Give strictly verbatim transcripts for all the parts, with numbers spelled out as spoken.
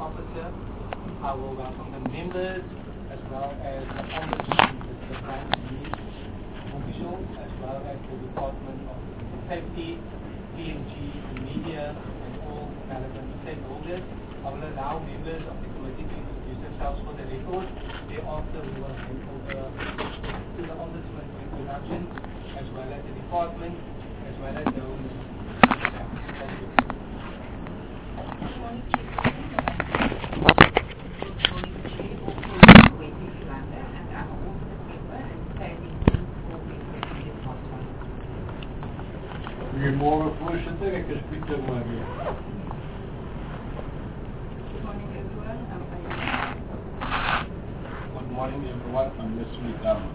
officer. I will welcome the members as well as the ombudsman, the crime police official, as well as the Department of Safety, P N G, the media, and all relevant stakeholders. I will allow members of the committee to introduce themselves for the record. Thereafter, we will hand over to the ombudsman for introductions, as well as the department, as well as those. Thank you. Good morning, Chief. Good morning, Chief. Also, Wendy Philander, and I'm also a member and standing in for members in the department. Goedemorgen, voorzitter. Ik is Pieter Maria. Good morning, everyone. I'm Ayana. Good morning, everyone. I'm Leslie Dama.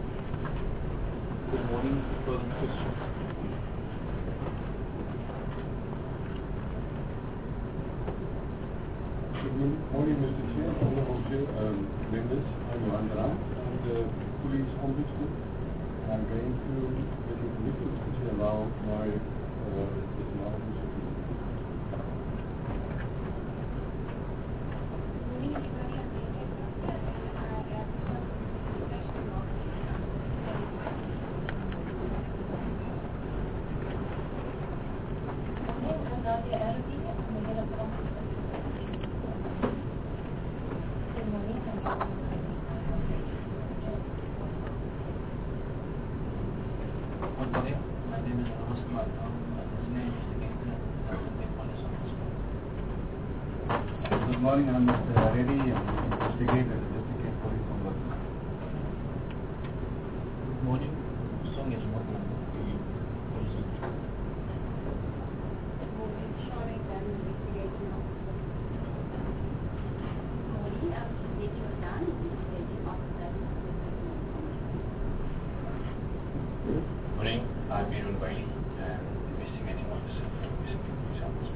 Good morning, President Christian. Good morning, Mister Chair, honorable chair, um, members. I'm Johan Dram. I'm the police ombudsman. I'm going to get your permission to allow my uh, analysis of the Good morning, I'm Mister Reddy, I'm an investigator at the District Police Ombudsman. Good morning, Song is what I'm Good morning, Sharon, I'm investigating officer. Good morning, I'm Suzette Jordan, investigating officer. Good morning, I'm Mirun Bailey, um, investigating officer for Western Police Ombudsman.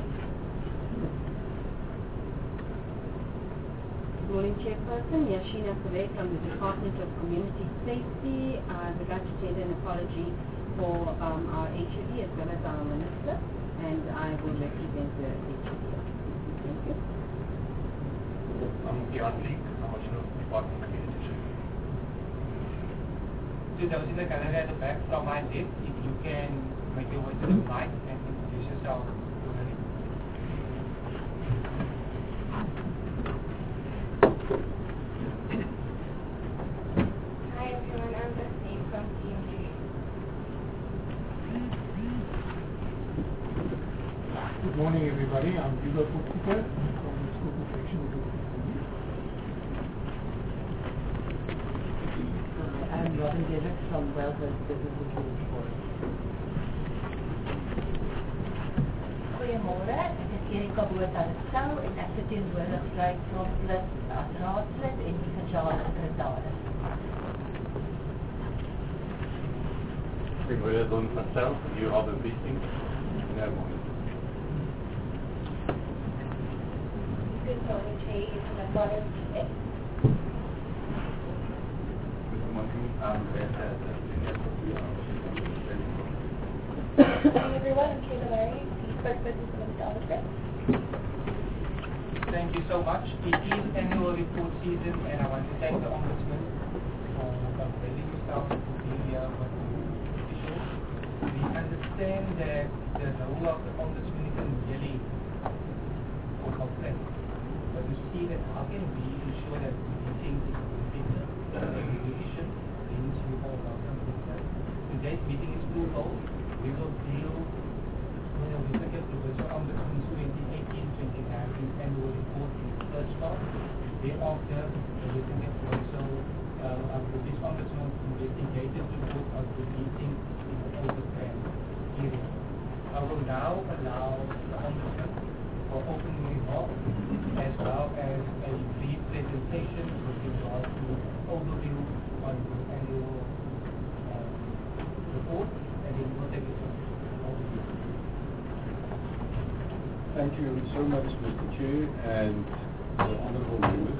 Good morning, Chairperson. Yashina Pavek from the Department of Community Safety. I would like to send an apology for um, our H O D as well as our Minister, and I will represent the H O D. Thank you. I'm Ian Leek, I'm original Department of Community Safety. To those in the gallery at the back from my left, if you can make your way to the mic and introduce yourself. Hi everyone, I'm Jasmine from P N G. Good morning, everybody. I'm Hugo Puttiker from the School Protection Group. Hi, I'm Robin Davis from Wellhurst Business Insurance Forum. Goeiemôre, ek is Erika Botha-Rousseau en ek verteenwoordig Vryheidsfront Plus as raadslid en die provinsiale sekretaris. Ik ben Don Marcel, you are the briefing in that moment. Good morning, Jay. It's my brother. Good morning, I'm Beth as a senior police Good morning, everyone. I'm Kayla Larry, the spokesperson for the Delegate. Thank you so much. It is annual report season, and I want to thank the ombudsman for availing yourself to be here with the officials. We understand that the role of the ombudsman is really for complaint, but we see that how can we ensure that meetings is effective and efficient, hence you all welcome to that. Today's meeting is twofold. We will deal with the Second Provincial Ombudsman's twenty eighteen twenty nineteen annual report in the first part. Thereafter, the Second Provincial uh, Police Ombudsman's investigative report of the meeting in the overtime period. I will now allow the Ombudsman for opening remarks as well as a brief presentation with regard to overview on the annual uh, report, and then we'll take it from overview. Thank you so much, Mister Chair, and the honorable members.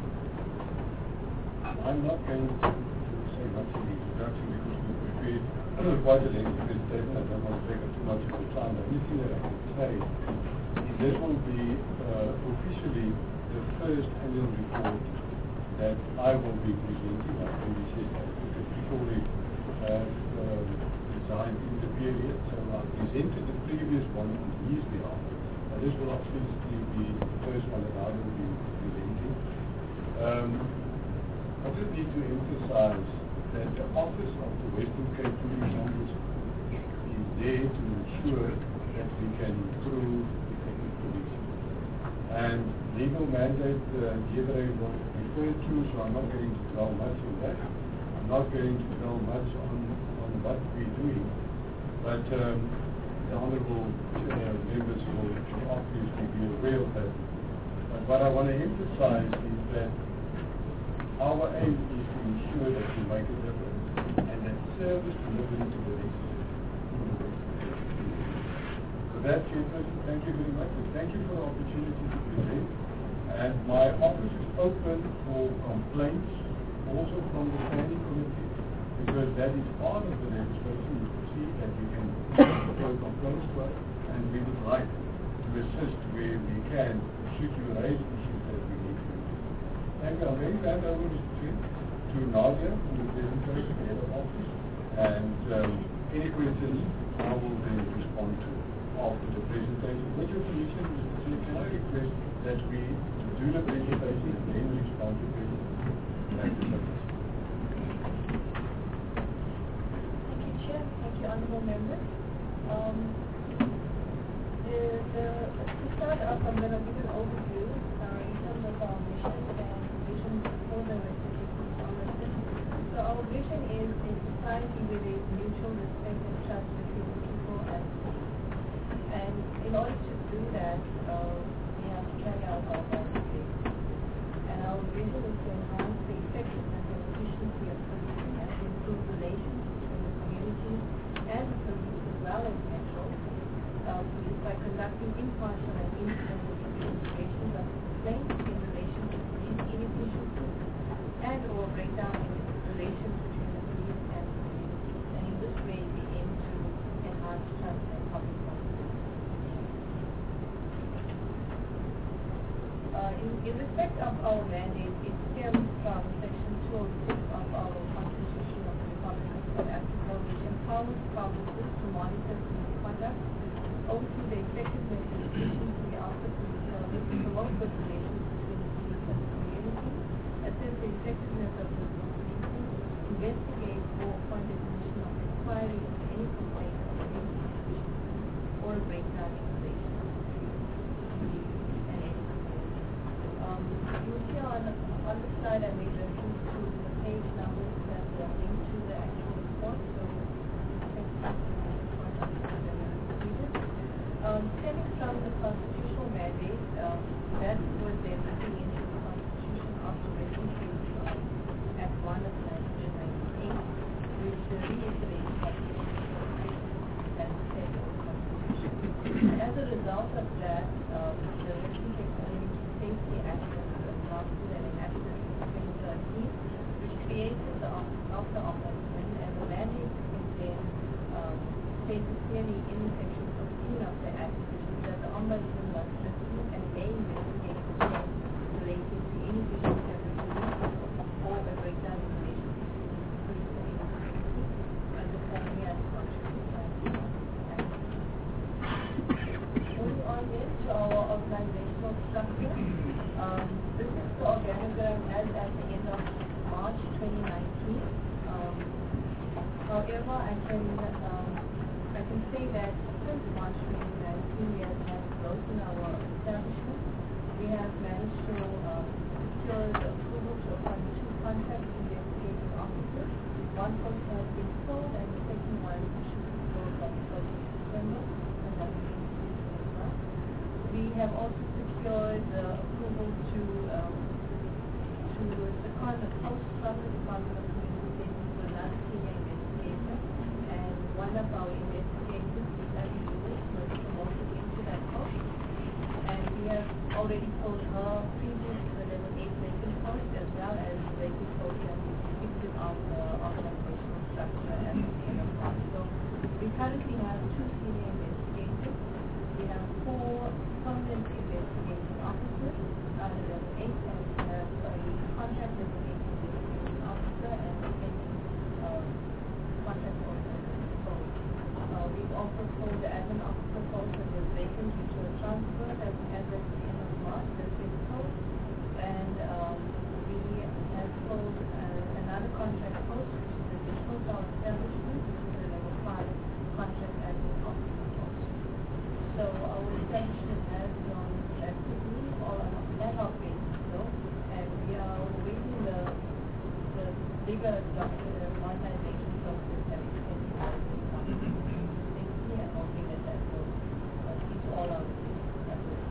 I'm not going to say much in the introduction because we prepared quite a lengthy presentation. I don't want to take up too much of the time. The only thing that I can say is this will be uh, officially the first annual report that I will be presenting. I think this is because before we have um, resigned in the period, so I presented the previous one on his behalf. And this will obviously be the first one that I will be presenting. Um, I just need to emphasize that the Office of the Western Cape Police Ombudsman is there to ensure that we can improve effective policing. And legal mandate, uh, Deirdre will refer to, so I'm not going to dwell much on that. I'm not going to dwell much on, on what we're doing. But um, the Honourable uh, members will obviously be aware of that. But what I want to emphasize is that our aim is to ensure that we make a difference and that service delivery to the residents. So that's it. Thank you very much. And thank you for the opportunity to present. And my office is open for complaints, also from the standing committee, because that is part of the legislation. You can see that you can throw complaints to us, and we would like to assist where we can, should you raise issues that we need to. Thank you. I'm going to hand over to Nadia from the presentation, the head of office, and um, any questions I will then respond to after the presentation. With your permission, Mister Chair, can I request that we do the presentation and then respond to questions? Thank you so much. Thank you, Chair. Thank you, honourable members. Um, the, the, to start off, I'm going to give an overview uh, in terms of our mission and vision for the Western Cape Police Ombudsman. So our vision is a society where there is mutual respect and trust between people and police. And in order to do that, uh, we have to carry out our values. And our vision is to enhance the effectiveness and efficiency of policing and to improve relations between the communities and the police as well as Metro uh, Police by conducting impartial and independent investigations of complaints in relation to police inefficiency and or breakdown in relations between the police and the communities. And in this way, we aim to enhance trust and public confidence. Uh, in, in respect of our mandate, it stems from Section two oh six of our Constitution of the Republic of South Africa, which empowers provinces to monitor police conduct, oversee the effectiveness and efficiency of the police service, promote good relations between the police and the community, assess the effectiveness of local policing, investigate or appoint a commission of inquiry into any complaint of any inefficiency or a breakdown in relations between the police and any community. Um, you'll see on, on the slide I made reference to the page numbers that are linked to the actual report, so you can um, stemming from the constitutional mandate, um, that was then written into the Constitution of the Western Cape um, Act one of nineteen ninety-eight, which uh, reiterates Section six as said of the Constitution. And as a result of that, um, the Western Cape Community Safety Act was adopted and enacted in twenty thirteen, which created the Office of the Ombudsman, and the mandate is then um, stated clearly in Section fifteen of the Act, which is that the Ombudsman must pursue and may investigate complaints relating to inefficiency of the police or a breakdown in relations between the police and the community under formally as constituted by the Act. Moving on then to our organizational structure. Um, this is the organogram as at the end of March twenty nineteen. Um, however, I can um, I can say that since March twenty nineteen, we have had growth in our establishment. We have managed to um, secure the approval to appoint two contract investigating officers. One post has been filled, and the second one should be filled by the first of September, and that will be as well. We have also secured the approval to um, to second the post from the Department of Community Safety for another senior investigator, and one of our investigators, Abby Lewis, was promoted into that post. And we have already filled her previous level eight vacant post as well as the vacant post that is depicted on the organizational structure at the end of March. So we currently have two senior investigators. We have four permanent investigating officers out of level eight, and we have a contract investigating officer and a um, contract officer. Uh, we've also told the admin officer post that was vacant due to a transfer as, as at the end of March, that's been closed. And um, we have told uh, another contract post, which is the additional to our establishment, which is the level five contract admin officer post. So our establishment has gone drastically all on an ad hoc basis though, and we are awaiting the, the bigger document modernization process that is taking place in the and hoping that that will uh, keep all our efforts.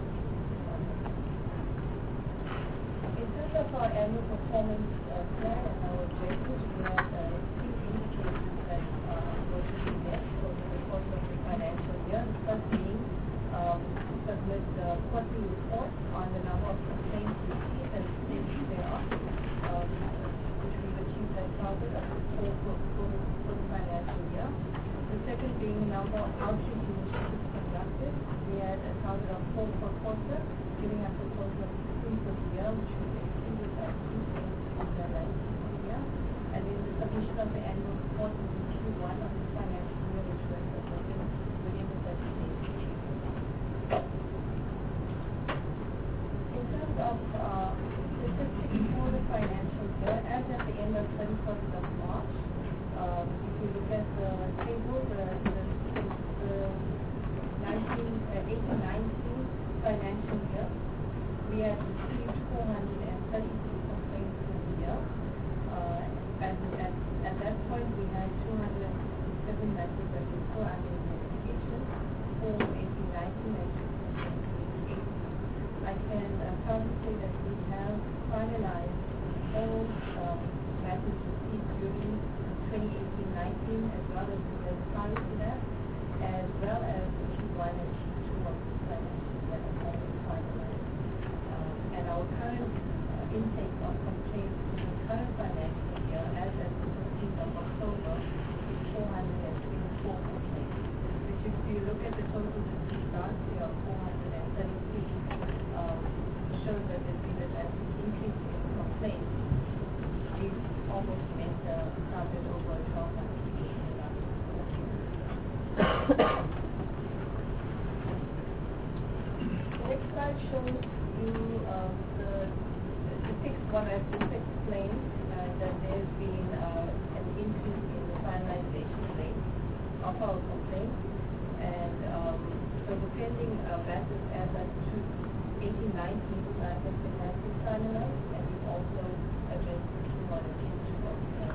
In terms of our annual performance uh, plan and our objectives, we have uh, three indicators that uh, will be met over the course of the financial year. The first being um, to submit the quarterly report on the number of complaints received and the status thereof, um, which we've achieved that target of four for, for, for the financial year. The second being the number of outreach initiatives conducted. We had a target of four per quarter, giving us a total of sixteen for the year, which we exceeded by two for the nineteen for the year. And then the submission of the annual report in Q one of the financial year, which was within, within the thirty days. In terms of uh, statistics for the financial year, as at the end of thirty-first of March, Um, if you look at the table, the, the, the nineteen, uh, eighteen nineteen financial year, we had received four hundred thirty-six complaints for the year. Uh, and at, at that point, we had two hundred sixty-seven matters that were still under investigation for eighteen nineteen and eighteen eighteen. I can uh, proudly say that we have finalized all um, matters received during twenty eighteen nineteen, as well as the years prior to that, as well as Q one and Q two of the financial year that are already finalized. Um, and our current uh, intake of complaints in the current financial year, as at the fifteenth of October, is four hundred twenty-four complaints, which if you look at the total received last year of four hundred thirty-three, um, shows that there's been a drastic increase in complaints. We've almost met the target over twelve months. The next slide shows you uh, the depicts what I've just explained, uh, that there's been uh, an increase in the finalization rate of our complaints, and um, so the pending uh, matters as at eighteen nineteen uh, has been has been finalized, and we've also addressed the Q one and Q two of the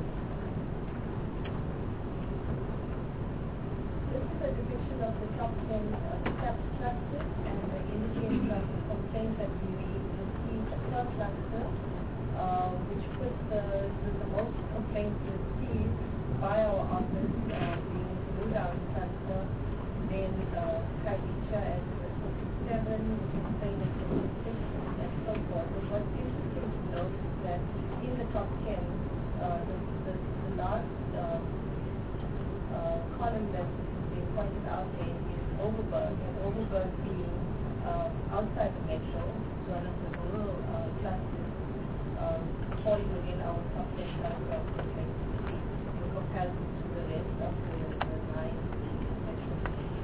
This is a depiction of the top ten uh, sub clusters and the indicator of the complaints that we received per cluster, uh, which puts the, the, the most complaints received by our office uh, being the Blue Down cluster, then uh, Khadija at fifty-seven, Spain at fifty-six, and so forth. But what's interesting to note is that in the top ten, uh, the, the, the last uh, uh, column that's been pointed out there is Overberg, and Overberg being uh, outside the metro, one of the rural uh, clusters, um, falling within our top ten cluster of complaints in comparison to the rest of the, the nine metro cities.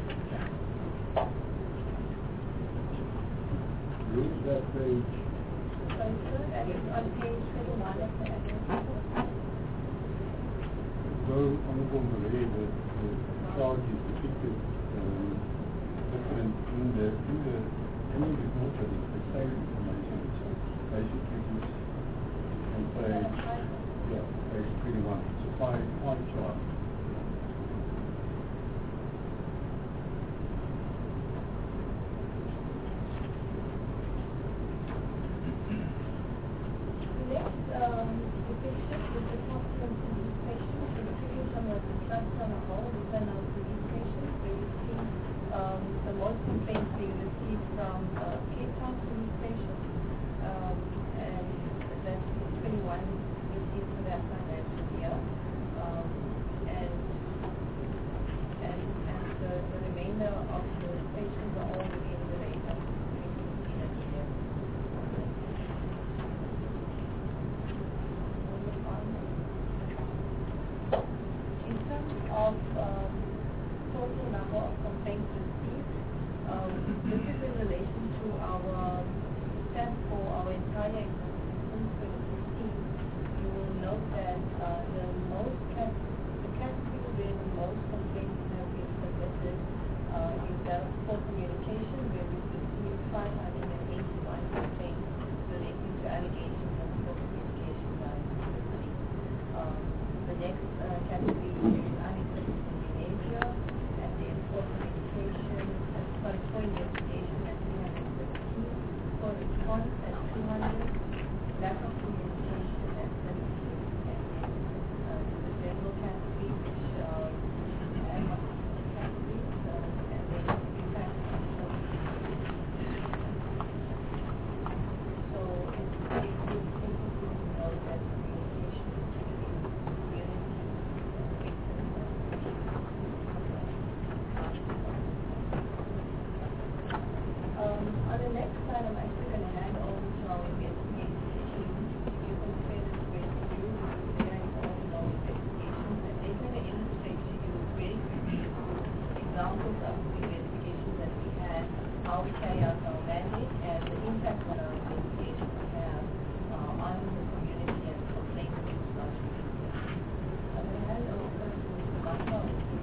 Read that page. Sorry, sir, that is on page twenty-one of the annual report. So, Honorable Marie, the, the charge is depicted um, different in the, in the annual report, but it's the same information. So basically it's on page, yeah, page twenty-one. It's a pie, pie chart. Next um, depiction is the top ten police patients. The depiction from the trust on a whole, the ten of police patients. They receive um, the most complaints being received from uh, Cape Town Police entire existence since twenty sixteen, you will note that uh, the most cat the category where the most complaints have been submitted uh, is that of poor communication, where we've received five hundred eighty-one complaints relating to allegations of poor communication by the police. Um, the next uh, category is unacceptable behavior, and then poor communication, uh, sorry, poor investigation at three hundred fifteen, poor response at two hundred, lack of communication at seventy-six, and then uh, the general category, which uh, ad hoc categories, uh, and then impact on social. So it's basically important to know that communication between community and victims and Um, on the next slide, I'm actually going to hand over to our investigative team to give them credit where it's due, because they are involved in our investigations, and they're going to illustrate to you very quickly examples of the investigations that we had, how we carry out our mandate, and the impact that our investigations have uh, on the community and complaints against us. I'm going to hand over first to Mister Bakwa.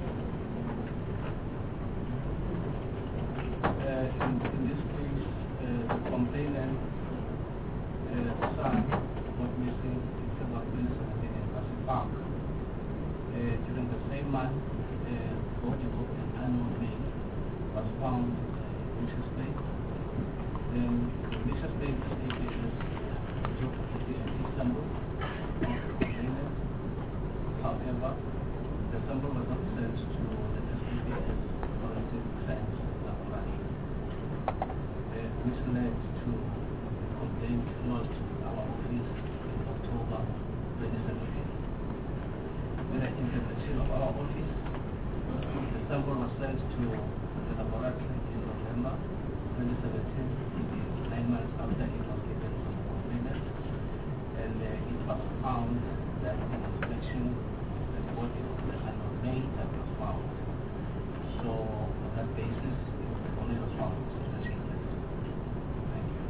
Uh, in, in this case, uh, the complainant, uh, son, was missing in September twenty seventeen in Passy Park. Uh, during the same month, uh, body of an unknown male was found uh, in his place. Then the Missus Bay investigators took the sample of the complainant. However, the sample was not sent to the S B B S Forensic Science Laboratory, which led to a complaint lodged in our office in October twenty seventeen. With the intervention of our office, the sample was sent to the laboratory in November twenty seventeen, nine months after it was given to the complainant, and uh, it was found that in inspection the body of the unknown male that was found. So on that basis, it was the only response to the treatment. Thank you.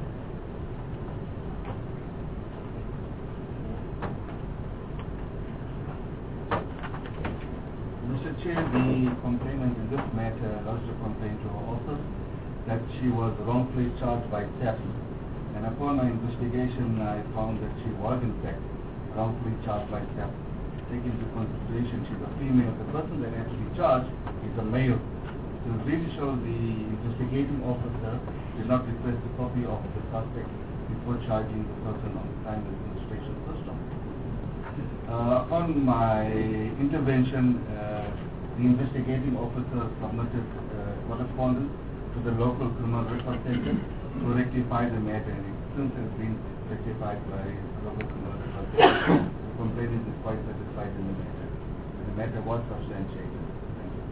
Mister Chair, the complainant in this matter lodged a complaint to our office that she was wrongfully charged by theft. And upon my investigation, I found that she was in fact wrongfully charged by theft. Taking into consideration she's a female, the person that has to be charged is a male. So it really shows the investigating officer did not request a copy of the suspect before charging the person on the crime administration system. Uh, upon my intervention, uh, the investigating officer submitted uh, correspondence to the local criminal record center to rectify the matter, and it since has been rectified by the local criminal record center. The complainant is quite satisfied in the matter. The matter was substantiated. Thank you.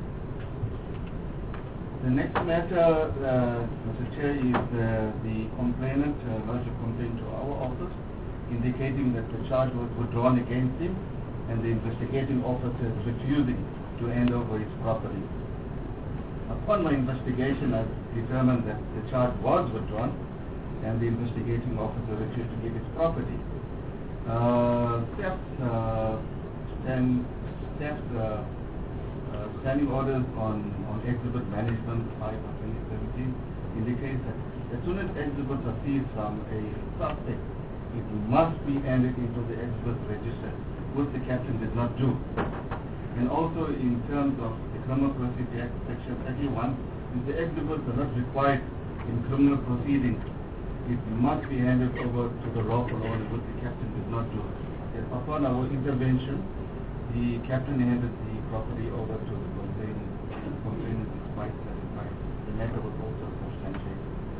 The next matter, uh, Mister Chair, is uh, the complainant uh, lodged a complaint to our office indicating that the charge was withdrawn against him and the investigating officer is refusing to hand over his property. Upon my investigation, I determined that the charge was withdrawn and the investigating officer refused to give his property. Uh, theft, uh, stand, theft, uh, uh, standing orders on, on exhibit management five of twenty seventeen indicates that as soon as exhibits are seized from a suspect, it must be entered into the exhibit register, which the captain did not do. And also in terms of the Criminal Procedure Act, Section thirty-one, if the exhibits are not required in criminal proceedings, it must be handed over to the lawful owner, which the captain did not do. And upon our intervention, the captain handed the property over to the complainant. The complainant is quite satisfied. The matter was also substantiated.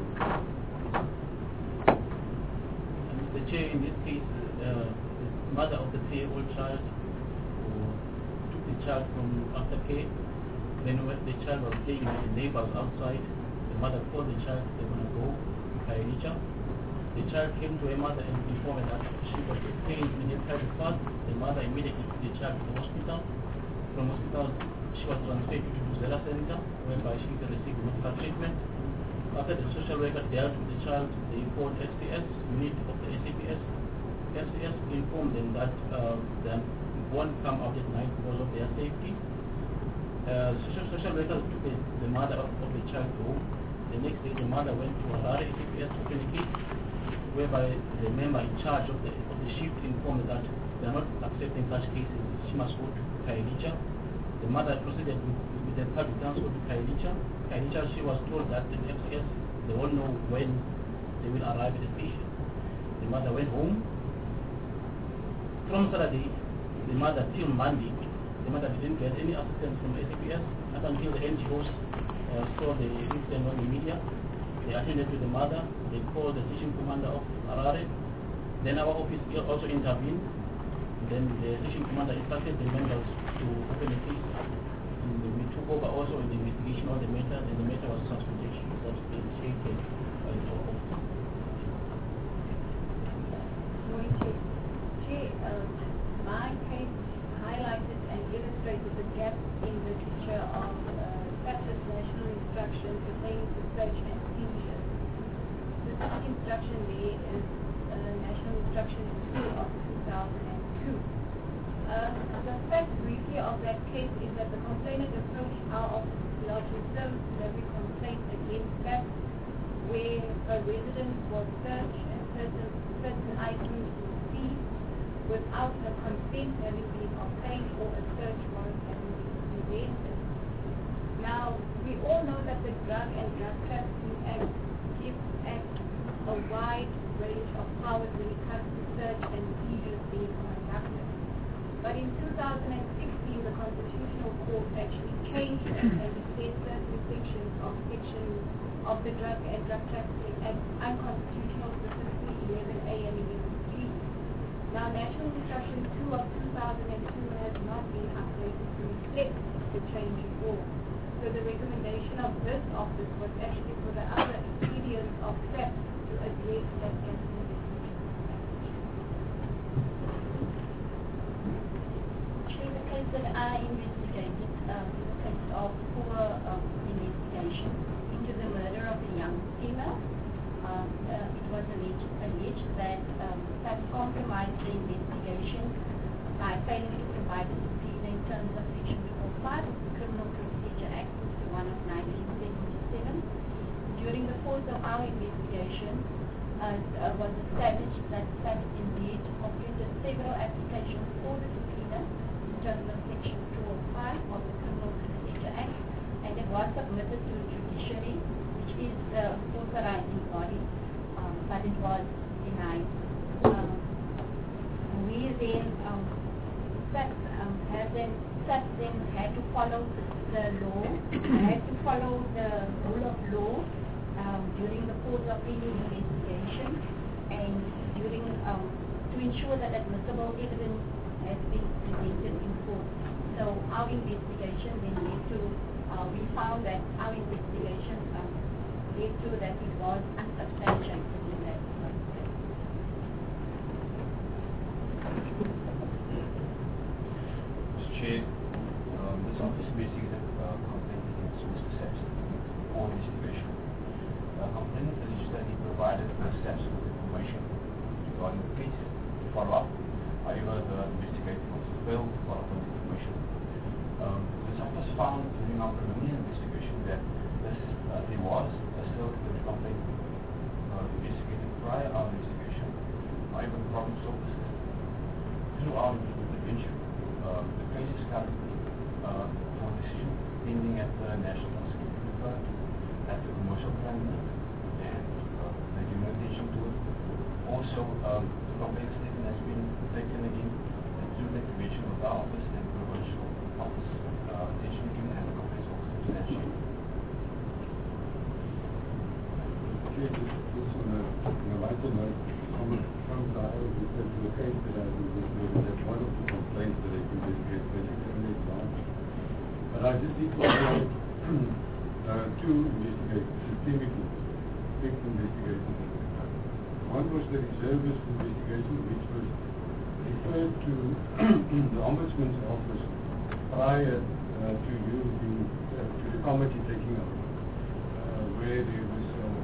Mister Chair, in this case, uh, the mother of the three-year-old child who took the child from after care, then when the child was playing with the neighbors outside, the mother called the child, they want to go, Kairicha. The child came to her mother and informed her that she was pain in her private part. The mother immediately took the child to the hospital. From hospital, she was transferred to the Zella Center, whereby she received medical treatment. after the social worker dealt with the child, they called S T S, unit of the S A P S. S T S informed them that uh, they won't come out at night because of their safety. Uh, social, social workers took the, the mother of, of the child home. The next day, the mother went to Harare S A P S to open the case, whereby the member in charge of the, of the shift informed that they are not accepting such cases. She must go to Kailicha. The mother proceeded with, with the public transport to Kailicha. Kailicha, she was told that the S A P S, they all know when they will arrive at the station. The mother went home. From Saturday, the mother till Monday, the mother didn't get any assistance from S A P S up until the N G Os uh, saw the incident on the media. They attended to the mother. They called the station commander of Harare. Then our office also intervened. Then the station commander instructed the members to open the case. And we took over also in the investigation of the matter, and the matter was substantiated substantiated by our office. My case highlighted and illustrated the gap in the literature of uh, Texas national instruction pertaining to search and seizure. Specific instruction there is uh, National Instruction two of two thousand two. Uh, the fact briefly of that case is that the complainant approached our office lodging service delivery complaint against that where a residence was searched and certain, certain items were seized without her consent having been obtained or a search warrant having been presented. Now, we all know that the Drug and Drug Trafficking Act gives Act a wide range of powers when it comes to search and seizures being conducted. But in two thousand sixteen, the Constitutional Court actually changed that and declared certain sections of section of the Drug and Drug Trafficking Act unconstitutional, specifically eleven A and eleven G. Now, National Instruction two of two thousand two has not been updated to reflect the change in law. So the recommendation of this office was actually for the other expedience of steps to address that aspect. The case that I investigated um, is a case of poor um, investigation into the murder of a young female. Um, uh, it was alleged, alleged that um, that compromised the investigation by failing to provide a subpoena in terms of Section two oh five of the Criminal Procedure Act fifty-one of nineteen seventy-seven. During the course of our investigation, uh, uh, was established that SAP indeed completed several applications for the subpoena in terms of Section two oh five of the Criminal Procedure Act, and it was submitted to the judiciary, which is the authorizing body, um, but it was denied. Um, we then, um, SAP um, had then, SAP then had to follow the, the law, had to follow the rule of law um, during the course of any investigation, and during um, to ensure that admissible evidence has been presented in court. So our investigation then led to, uh, we found that our investigation um, led to that it was unsubstantiated in that case. Mister Chair, um, this office basically uh, complaint against Mister Saps for investigation. The complainant alleges that he provided Mister Saps with information regarding the case to follow up. However, the investigator was failed to follow up on the information. Um, this office found during our preliminary investigation that this, uh, there was a self-defense complaint uh, investigated prior to our investigation. However, the problem still persisted. Through our intervention, uh, the case is currently uh, for decision pending at the National Prosecuting Authority, at the Commercial Crime Unit, and uh, they give no attention to it. Also, um, the complaint statement has been taken again through the intervention of the office and provincial office. Uh, attention given and the complaint is also substantiated. Just, just on a, on a lighter note, from the from the referred to the case that I investigated, that one of the complaints that I investigated was extremely large. But I just need to highlight uh, two investigations, systemically, big investigations. One was the reservist investigation, which was referred to the Ombudsman's office prior uh, to you being, uh, to the committee taking over, uh, where there was uh,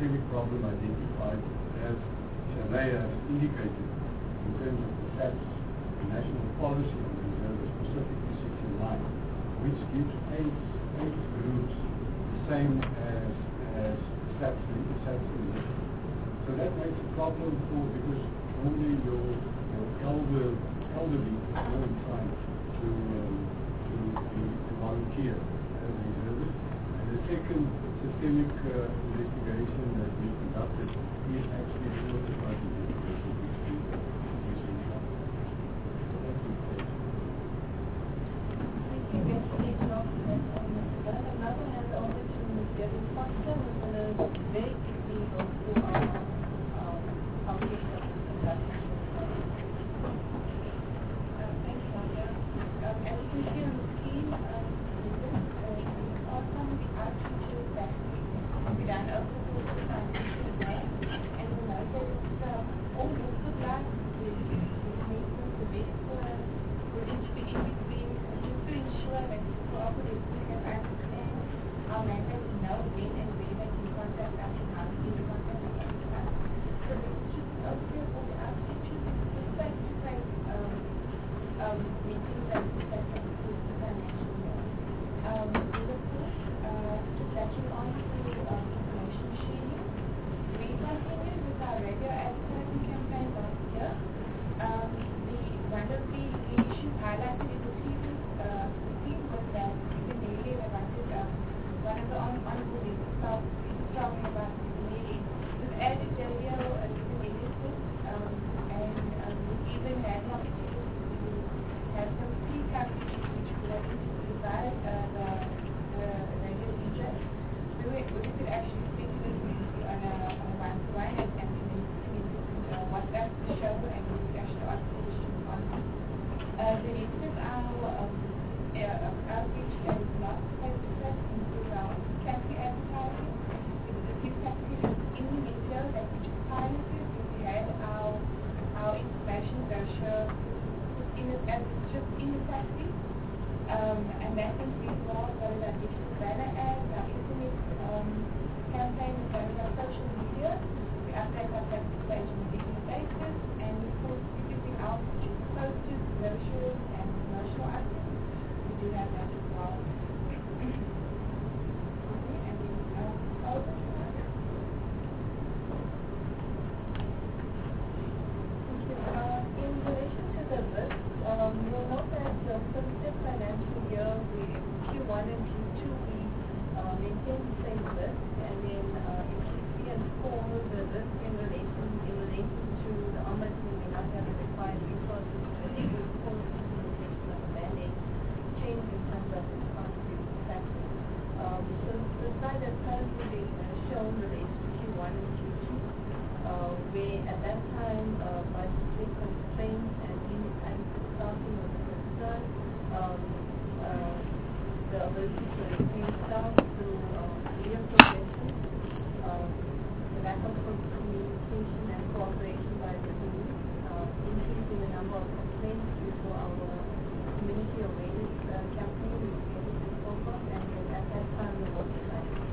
systemic problem identified, as Shania has indicated, in terms of the S A P's national policy on reserves, specifically sixty-nine, which gives age, age groups the same as, as S A P's, S A P's list. So that makes a problem for, because only your, your elder, elderly is more inclined to, um, to, to, to volunteer as reservists. And the second systemic uh, investigation that we conducted is actually a fortified investigation which we recently done. So that's the case. Thank you, Investigation Officer Mister Byrne. I'm now going to hand over to Miz Debbie Foster, who's going to very quickly go through our um, our case that was conducted. Uh, thank you, Nadia. Um, as you can see on the screen, um, this uh, these are some of the outreaches that we we done over the course of the outreach today, and we know that it's uh, all walks of life, the maintenance, the medical, the reach in between, just to ensure that people operate can understand our members know when and where they can contact us and how to contact us. So this is just an overview of all the outreaches, just face-to-face um, um, meetings that we take over the course of the financial year. Um, we of course, uh, just latching on to um, information sharing. We continued with our radio advertising campaign last year. Um, the, one of the, the issues highlighted in the previous uh, theme was that even maybe they wanted um, one of the on onboarding staff to tell me about the maybe with added radio uh, to the medicine, um, and um, we even had the opportunity to have some free coverage which we were able to provide uh, the, the radio D J. So we, we could actually speak to the community on a, on a one-to-one and, and then uh, WhatsApp the show, and we could actually ask questions on it. Uh, the rest of our um, uh, outreach that is not face-to-face include our cafe advertising. There was a few cafes in the media that we just piloted. We had our, our information brochure put in it as just in the taxi. Um, and that went really well, as well as our digital banner ads, our internet um, campaign, as well as our social media. We update our taxi page on a weekly basis, and of course, everything else is posters, brochures, and promotional items. We do have that as well. Okay, and then uh, over to Nadia. Thank you. Uh, in relation to the list, um, you'll note that uh, for this financial year, we Q one and Q two, we uh, maintained the same list, and then uh, in Q three and four, the list in relation in relation to the ombudsman may not have the required resources to enable full implementation of the mandate change in terms of its contributing factors. Um, so the slide that's currently being uh, shown relates to Q one and Q two, uh, where at that time uh, budgetary constraints and inadequate staffing was a concern. Um, uh, the ability to retain staff through uh, career progression, um, the lack of communication and cooperation by the police, uh, increase in the number of complaints due to our community awareness uh, campaign we created in Focus, and then at that time we also tried to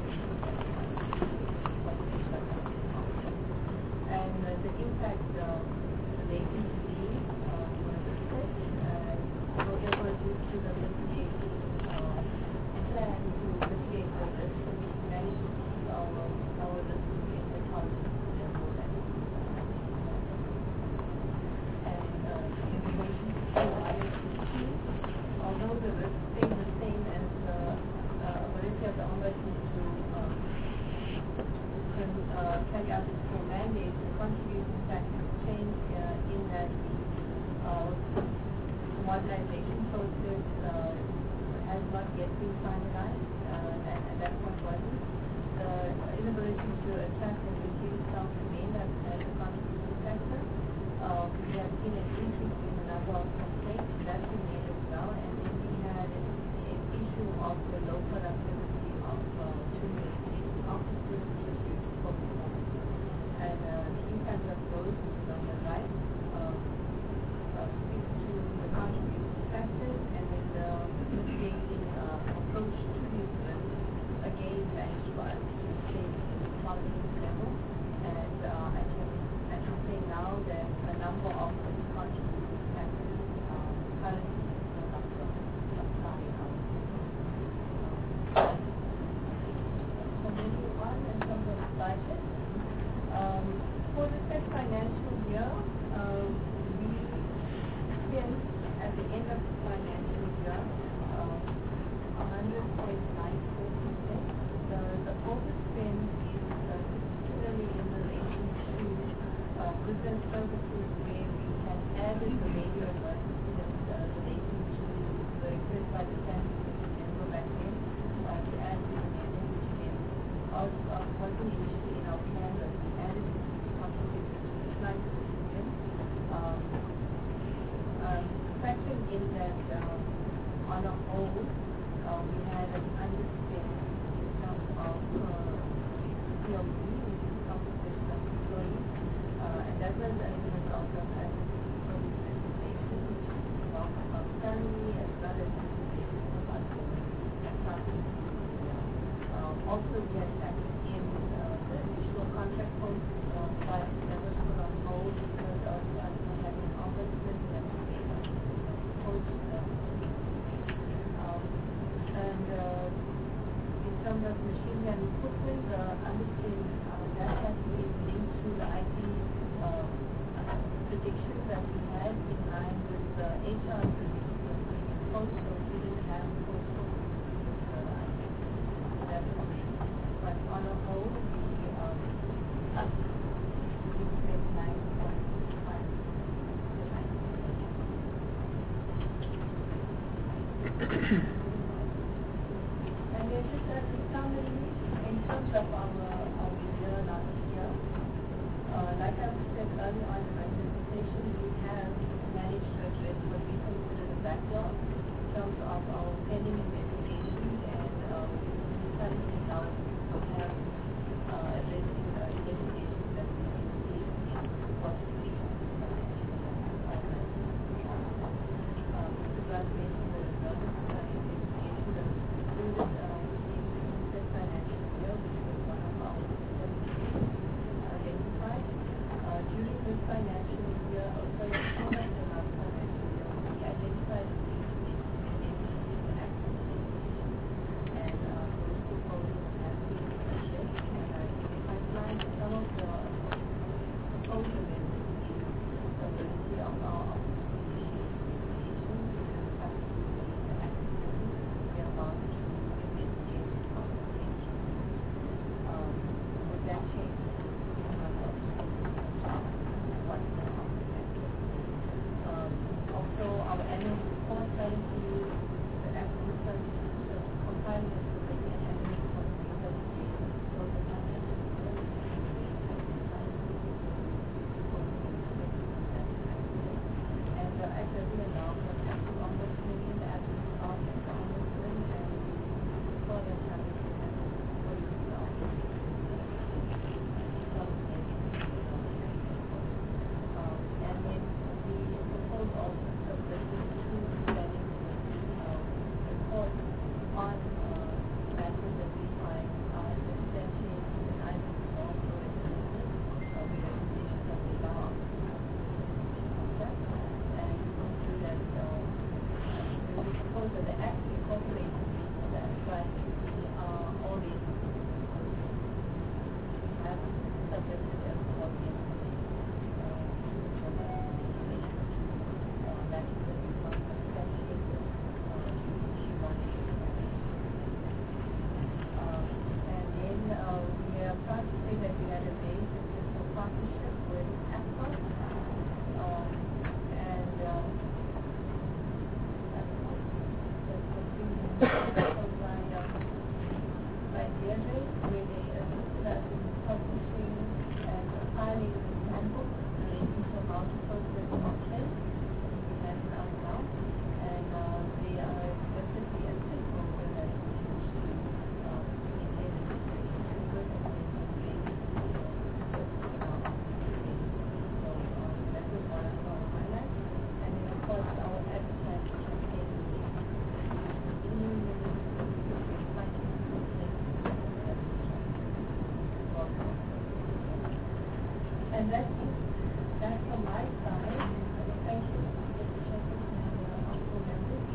and uh, the impact uh, relating to these uh, was listed, uh, whatever due to the mitigating uh, plan to mitigate the risk, we managed to keep our, our risk in the policy level. And uh, in relation to Q one and Q two, although the risk stayed the same as the uh, ability of the ombudsman to um, uh, carry out its full mandate, the contributing factors change uh, in that the uh, modernization process uh, has not yet been finalized, uh, and at that point wasn't. The inability to attract and retain staff remained as, as a contributing factor. Uh, we have seen an increase in the number of complaints, that remained as well, and then we had an, an issue of the low productivity of uh, two investigation officers just due to focus on it. And uh, the impact of those, which is on the right, uh, uh, speaks to the contributing factors, and then the mitigating uh, approach to these risks again managed for us to stay in the positive number of contributing factors um, currently in the number of supply of So moving on in terms of budget. Um, for the said financial year, uh, we spent at the end of the financial year uh, one hundred point nine four percent. The, the overspend is uh, particularly in relation to uh, goods and services where we had added the radio advertisement uh, relating to the request by the Catholic Member back then uh, to add the amendment, which again uh, uh, wasn't initially in our plan, but we added it to contribute to the slight improvement. Um, um, factoring in that um, on a whole, uh, we had an underspend in terms of uh, C O E, which is compensation of employees, uh, and that was as a result of an employee legislation, which is involved about salary as well as legislation about the uh, also, we had factored in uh, the additional contract posts, uh, but that was put on hold because of us not having ombudsman that we made us post. Um, and uh, in terms of machinery and equipment, uh, understand uh, that has been linked to the I T uh, predictions that we had in line with the H R predictions of previous post, so we didn't have post for uh, I T. That was, but on a whole, we um, we spent nine point five And then just as a summary, in terms of our, our year last year, uh, like I said earlier on in my presentation, we have managed to address what we consider the backlog in terms of our pending investigations, and uh, we currently now have uh, addressing uh, investigations that we received in possibly um, Mister Grant mentioned the results of the investigation that was concluded uh, in the financial year, which was one of our seven cases identified. Uh, during this financial year, also at the end of the last financial year, we identified the need to implement the active investigation, and uh, those proposals have been addressed and are in the pipeline. Some of the proposed amendments is the ability of our office to initiate investigations because absolutely the activities we are allowed to investigate on the agents. Um, with that change, we have not what the um, also our annual report currently the actual services of compiling and submitting an annual report to the so the financial year and uh, actually we are now contacting ombudsman in the absence of the ombudsman, and for that having to have police office. Um, and then we propose also to submit two standing uh, reports on uh, matters that we find are substantiated and either resolved or resoluted uh, with recommendations of the law. And we conclude that uh, we propose that the Act incorporates that, but we are always have subjected as well in that from my side. Uh, thank you, Mister Chairperson and uh, honorable members.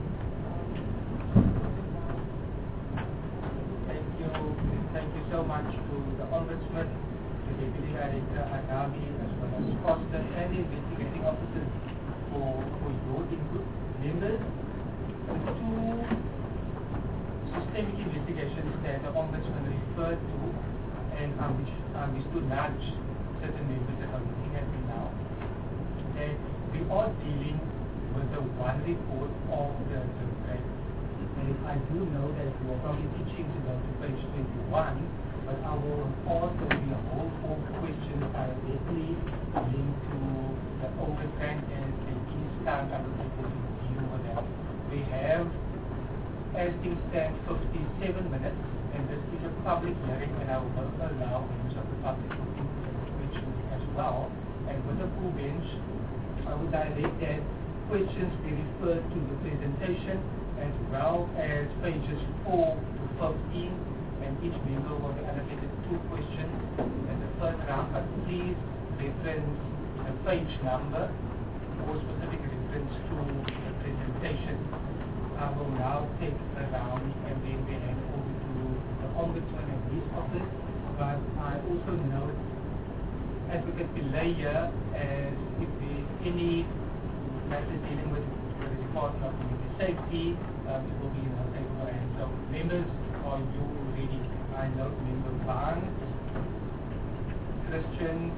Um, Thank you. Thank you so much to the Ombudsman, the Deputy Director Agami, as well as Foster and the investigating officers for, for your input. Members, the two systemic investigations that the Ombudsman referred to, and um, which um, is to nudge certain members that are looking at me now, that we are dealing with the one report of the, the grade. And I do know that you are probably teaching to go to page twenty-one, but I will also be a whole four questions directly linked to the overgrant and the East Town Agriculture to deal with that. We have, as things stand, fifty-seven minutes, and this is a public hearing, and I will allow members of the public to input questions as well. And with the full bench, I would direct that questions be referred to the presentation as well as pages four to fifteen, and each member will be allocated two questions. And the first round, but please reference the page number or specific reference to the presentation. I will now take the round and then we hand over to the Ombudsman and his office. But I also note Advocate Pillay here as if there's any matters dealing with the Department of Community Safety, um, it will be in our capable hands. So members, are you ready? I note Member Barnes, Christians,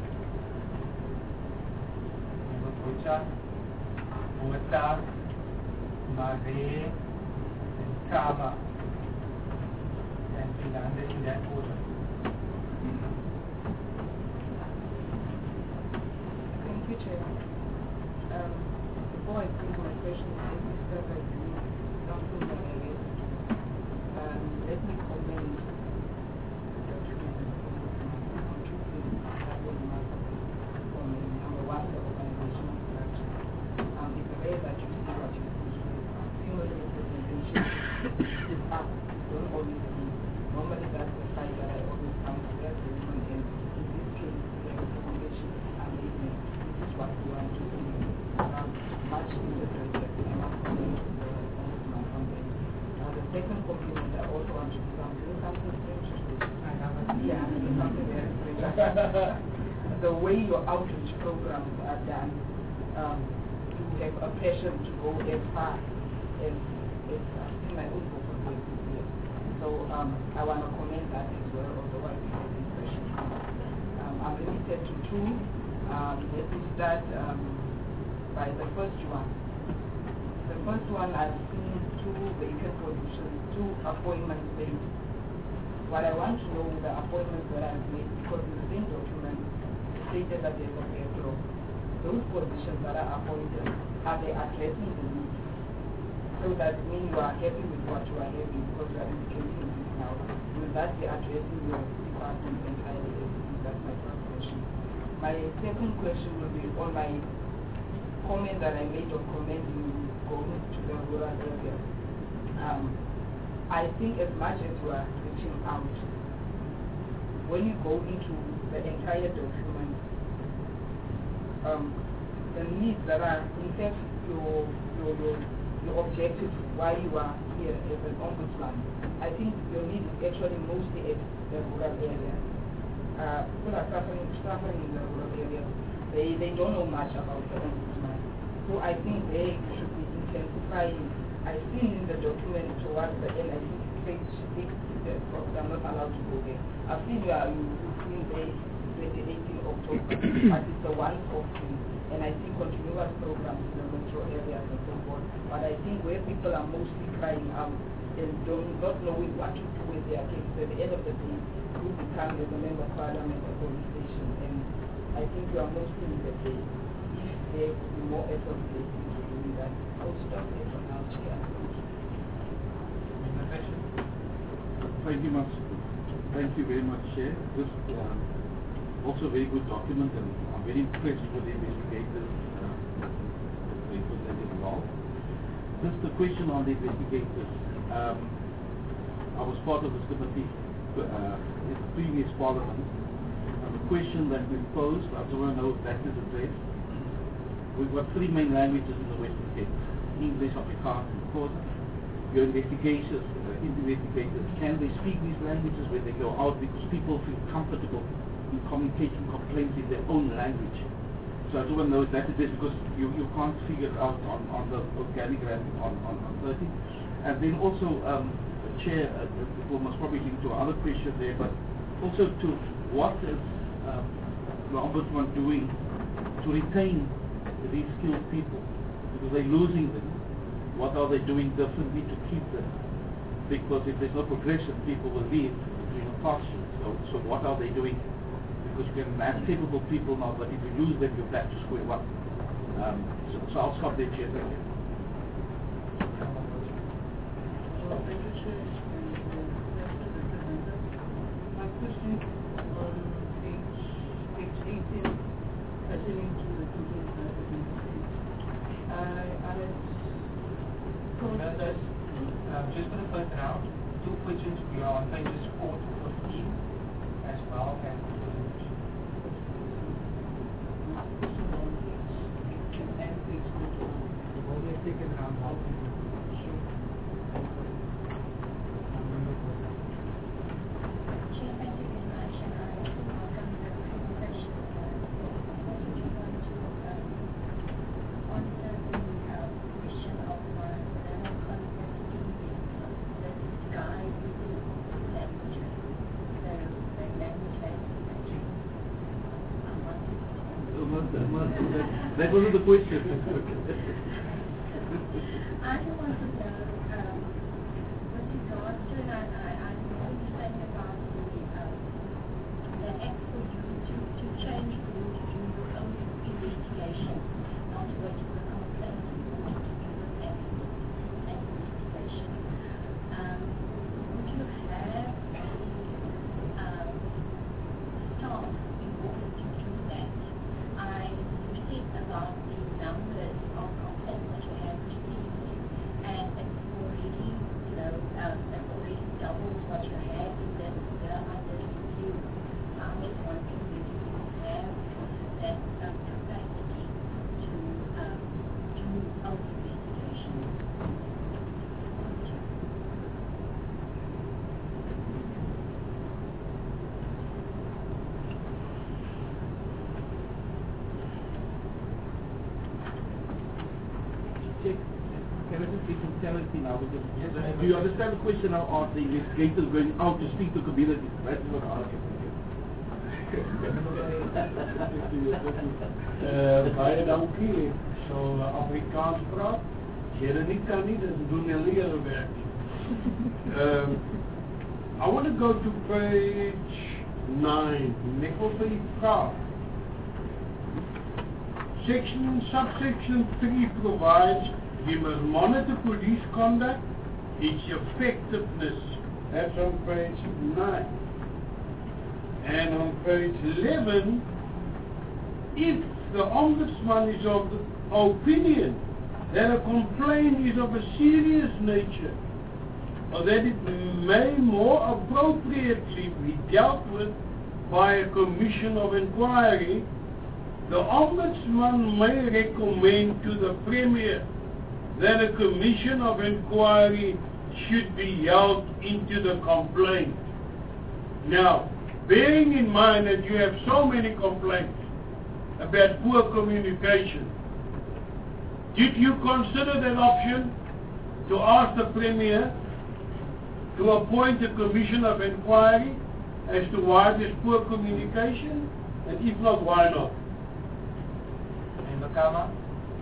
Member Bocha, Bota, Mare, and Kama, and Finanda in that order. Thank you, Chair. Um, before I bring my questions, let me start by saying something that I read. Um, let me comment the document on two things that were marked for me. Number one, the organizational structure. Um, it's rare that you see what you see here. Female representation is up. Don't always see. Normally that's the side that I always come to. That's the woman, and in this case, the representation is amazing. This is what we want to see. Um, much integrated. I must commend the Ombudsman on that. Uh, the second compliment I also want to give, I'm doing something strange today. I have a, yeah, I'm doing something very strange. The way your outreach programs are done, um, you have a passion to go as far as, as uh, in my own book of here. So um, I want to comment that as well, although I have this question. Um, I'm limited to two. Um, let me start um, by the first one. The first one, I've seen two vacant positions, two appointments made. What I want to know, the appointments that I've made, because in the same document, it stated that there's a backlog. Those positions that are appointed, are they addressing the needs? So that means you are happy with what you are having, because you are indicating this now. Will that be addressing your department entirely? That's my first question. My second question will be on my comment that I made of commending you going to the rural areas. Um, I think as much as you are reaching out, when you go into the entire document, um, the needs that are, in fact, your, your, your, your objective, why you are here as an ombudsman, I think your need is actually mostly at the rural area. Uh, people are suffering, suffering in the rural areas. They, they don't know much about the ombudsman. So I think they should be intensifying. I've seen in the document towards the end, I think page six, because I'm not allowed to go there. I've seen you are in the twenty eighteen October, but it's a once-off thing. And I think continuous programs in the metro areas and so forth. But I think where people are mostly crying out and don't, not knowing what to do with their cases, at the end of the day, you become as a member of parliament or police station. And I think you are mostly in the place. If there could be more effort placed into doing that, I will stop there for now, Chair. Thank you much. Thank you very much, Chair. This uh, also a very good document, and I'm very impressed with the investigators uh, that they presented involved. Just a question on the investigators. Um, I was part of this committee uh, in the previous parliament. Um, question that we posed. I just want to know if that is addressed. We've got three main languages in the Western Cape: English, Afrikaans, and Xhosa. Your investigators, uh, investigators, can they speak these languages when they go out? Because people feel comfortable in communicating complaints in their own language. So I just want to know if that is it, because you, you can't figure it out on, on the organigram on, on, on thirty. And then also, um, Chair, uh, we must probably link to another question there, but also to what is um, the Ombudsman doing to retain these skilled people? Because they're losing them. What are they doing differently to keep them? Because if there's no progression, people will leave between the pastures. So, so what are they doing? Because you can have capable people now, but if you lose them, you're back to square one. Um, so, so I'll stop there, Chair. Thank you. Well, thank you, Chair. My question on page, page eighteen, pertaining to the complaint that has been received. I, I thought Well, that... uh, just for the first round, two questions we are on pages four to fifteen as well as the resolution. And page twenty-one. We've already taken around how to do Chair, thank you very much, and I also welcome the presentation. Uh, I also just want to um, answer the uh, question of my learner concept using the disguise using languages, the, the language verification. I wanted to That wasn't the question. I just want to know, um, with regards to, and I, I, I understand about the, um, the act for you to, to change for you to do your own investigation, not wait for a complaint in order to do an act an investigation. Um, would you have a um, staff in order to do that? I you said about the numbers of complaints that you have received, and it's already, you know, um, it's already doubled what you had in the year under review. I was wondering whether you have that um, capacity to um, do own investigations. Thank you. Check. Can I just get some clarity now? Because yes, do you understand the question now of the investigators going out to speak to communities? That's what I'm asking. Uh, baie dankie. Ek sal Afrikaans praat. As jy dit nie kan nie, dan doen jy leren werk. Um, I want to go to page nine. Ek wil vir u vra. Section, subsection three provides we must monitor police conduct, its effectiveness. That's on page nine. And on page eleven, if the Ombudsman is of the opinion that a complaint is of a serious nature, or that it may more appropriately be dealt with by a commission of inquiry, the Ombudsman may recommend to the Premier that a commission of inquiry should be held into the complaint. Now, bearing in mind that you have so many complaints about poor communication, did you consider that option to ask the Premier to appoint a commission of inquiry as to why there's poor communication? And if not, why not? And Makama?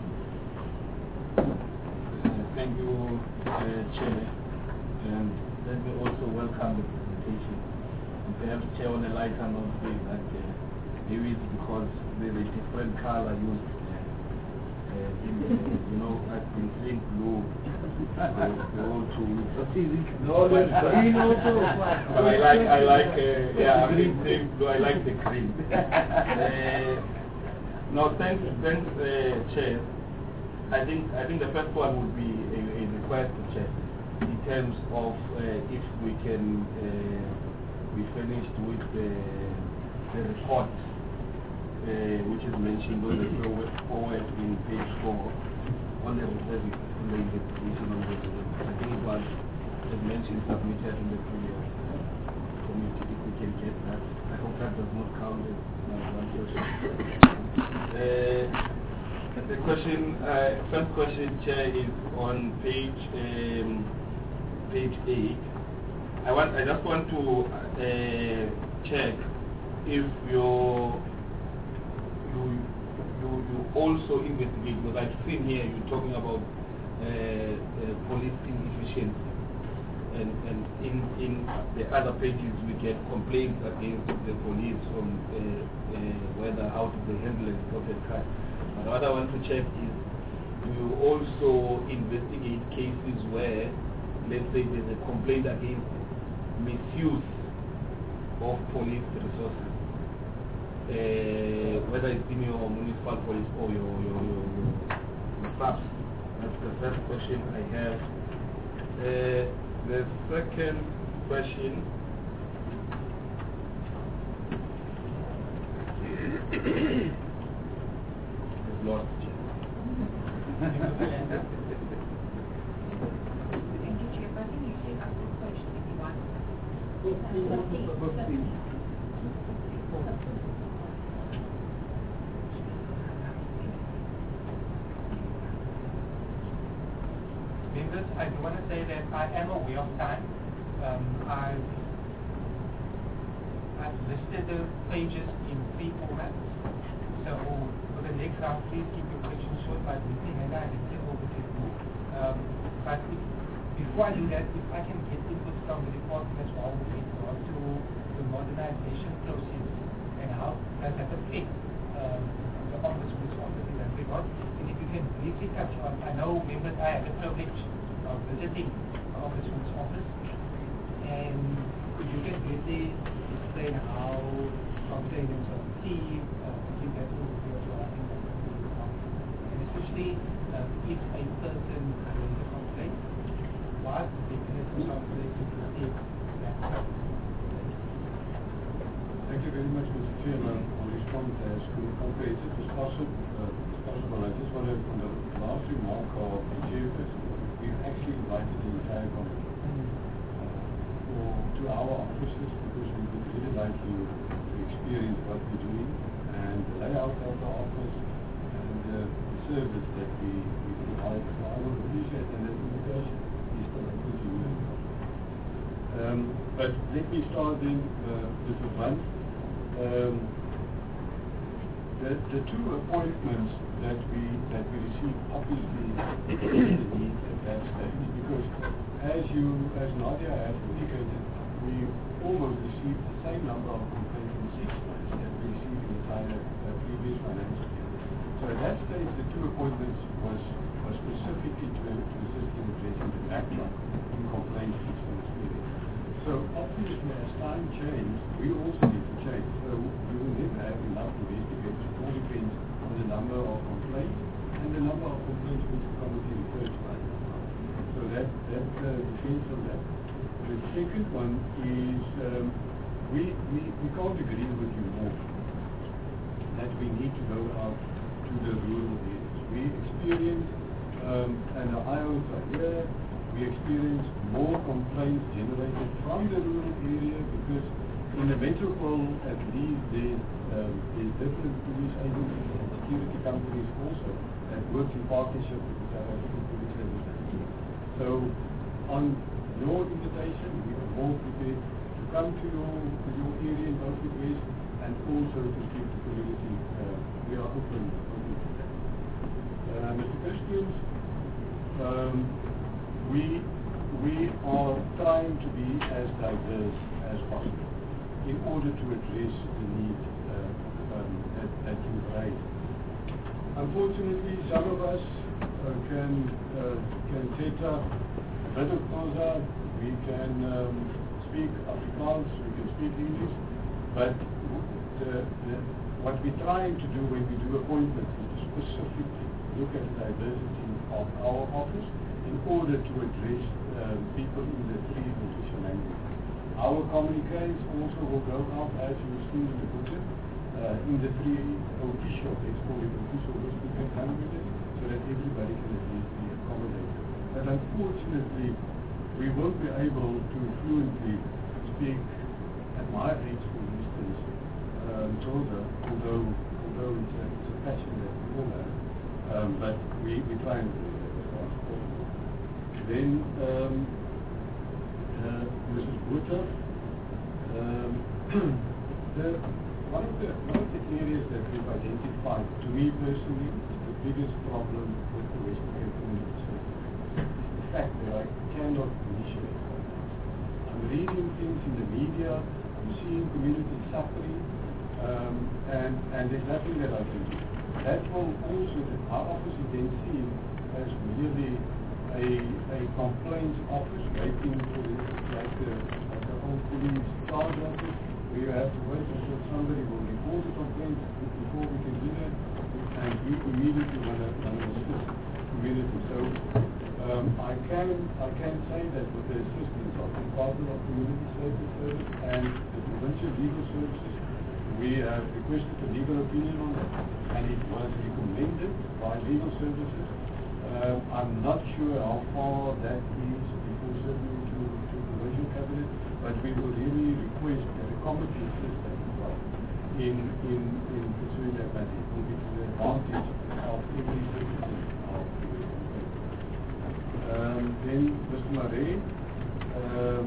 Thank you, uh, Chair. And let me also welcome the presentation. And perhaps, Chair, on a lighter note, say that uh, maybe it's because there's a different color used. Uh, uh, in the, you know, I've been saying blue. So, go to No, there's green also. But I like, I like, uh, yeah, I've been saying blue. I like the green. uh, no, thanks, thanks, uh, Chair. I think I think the first one would be a, a request to check in terms of uh, if we can uh, be finished with the, the report, uh, which is mentioned on the forward, forward in page four, on the, on the investigation on the, I think it was, it mentioned submitted in the previous uh, committee, if we can get that. I hope that does not count as uh, one question. Uh, the question, uh, first question, Chair, is on page um, page eight. I want, I just want to uh, check if you you you you also investigate, because I've seen here you're talking about uh, uh, policing efficiency, and and in in the other pages we get complaints against the police from uh, uh, whether how do they handle reported crime. But what I want to check is, do you also investigate cases where, let's say, there's a complaint against misuse of police resources, uh, whether it's in your municipal police or your your, your, your subs? That's the first question I have. Uh, the second question is lost. Thank you, Chairperson. You should ask this question if you want. Members, I do want to say that I am aware of time. Um, I've, I've listed the pages in three formats. So for the next round, please keep your questions short by meeting and I will take over to you. Um, but if, before I do that, if I can get input from the department as well with regard to the modernization process and how does that affect um, the ombudsman's office in that regard. And if you can briefly touch on, I know members, I had the privilege of visiting the ombudsman's office, and if you can briefly explain how complainants are received, uh, I think that will be as well. I think that will be helpful. And especially uh, if a person has a complaint, what the mechanisms are in place to proceed that service. Thank you very much, Mister Chairman. I'll respond as comprehensive as possible. Uh, possible. I just want to, on the last remark of the chairperson, we've actually invited the entire committee uh, for, to our offices because we would really like you to experience what we're doing and the layout of the office and uh, the service that we, we provide. So I would appreciate that invitation is for the committee. Um, but let me start then uh, with the one. Um, the, the two appointments that we that we received obviously the need at that stage, because as you as Nadia has indicated, we almost received the same number of complaints in six months that we received in the entire uh, previous financial year. So at that stage, the two appointments was was specifically to, to assist in addressing the backlog in complaints in this period. So obviously, as time changed, we also need to change. So we will never have enough investigators. It all depends on the number of complaints and the number of complaints which the committee refers to. So that that uh, depends on that. The second one is um, we, we we can't agree with you more that we need to go out to the rural areas. We experience, um, and the I O S are here. We experience more complaints generated from the rural area because in the metropole, at least, there's, um, there's different police agencies and security companies also that work in partnership with the South African Police Service. So, on your invitation, we are more prepared to come to your, to your area in Beaufort West and also to speak to the community. Uh, we are open, open to that. Uh, Mister Christians, um, We we are trying to be as diverse as possible in order to address the need uh, um, that, that you raise. Unfortunately, some of us uh, can uh, can teta a bit of Xhosa, we can um, speak Afrikaans, we can speak English, but the, the, what we're trying to do when we do appointments is to specifically look at the diversity of our office in order to address uh, people in the three official languages. our communiques also will go out, as you have seen in the budget, uh, in the three official, let's call it official speaking languages, so that everybody can at least be accommodated. But unfortunately, we won't be able to fluently speak at my age, for instance, um, Xhosa, although although it's a, it's a passion that we all have, um, but we, we try and do it as far as possible. Then um, uh, Missus Butcher, um, the, one of the one of the areas that we've identified, to me personally, the biggest problem with the Western Cape community is the fact that I cannot initiate. I'm reading things in the media, I'm seeing communities suffering, um, and, and there's nothing that I can do. That will also, our office is then seen as really a, a complaints office waiting for the, like the, like the old police charge office, where you have to wait until somebody will report a complaint before we can do that, and we immediately want to assist the community. So um, I can I can say that with the assistance of the Department of Community Safety Service and the Provincial Legal Services, we have requested a legal opinion on that, and it was recommended by legal services. Um, I'm not sure how far that is before sending to to the provincial cabinet, but we will really request that the committee assist that as well in in in pursuing that matter. It will be to the advantage of every citizen of the Western Cape. Um, then Mister Marais, um,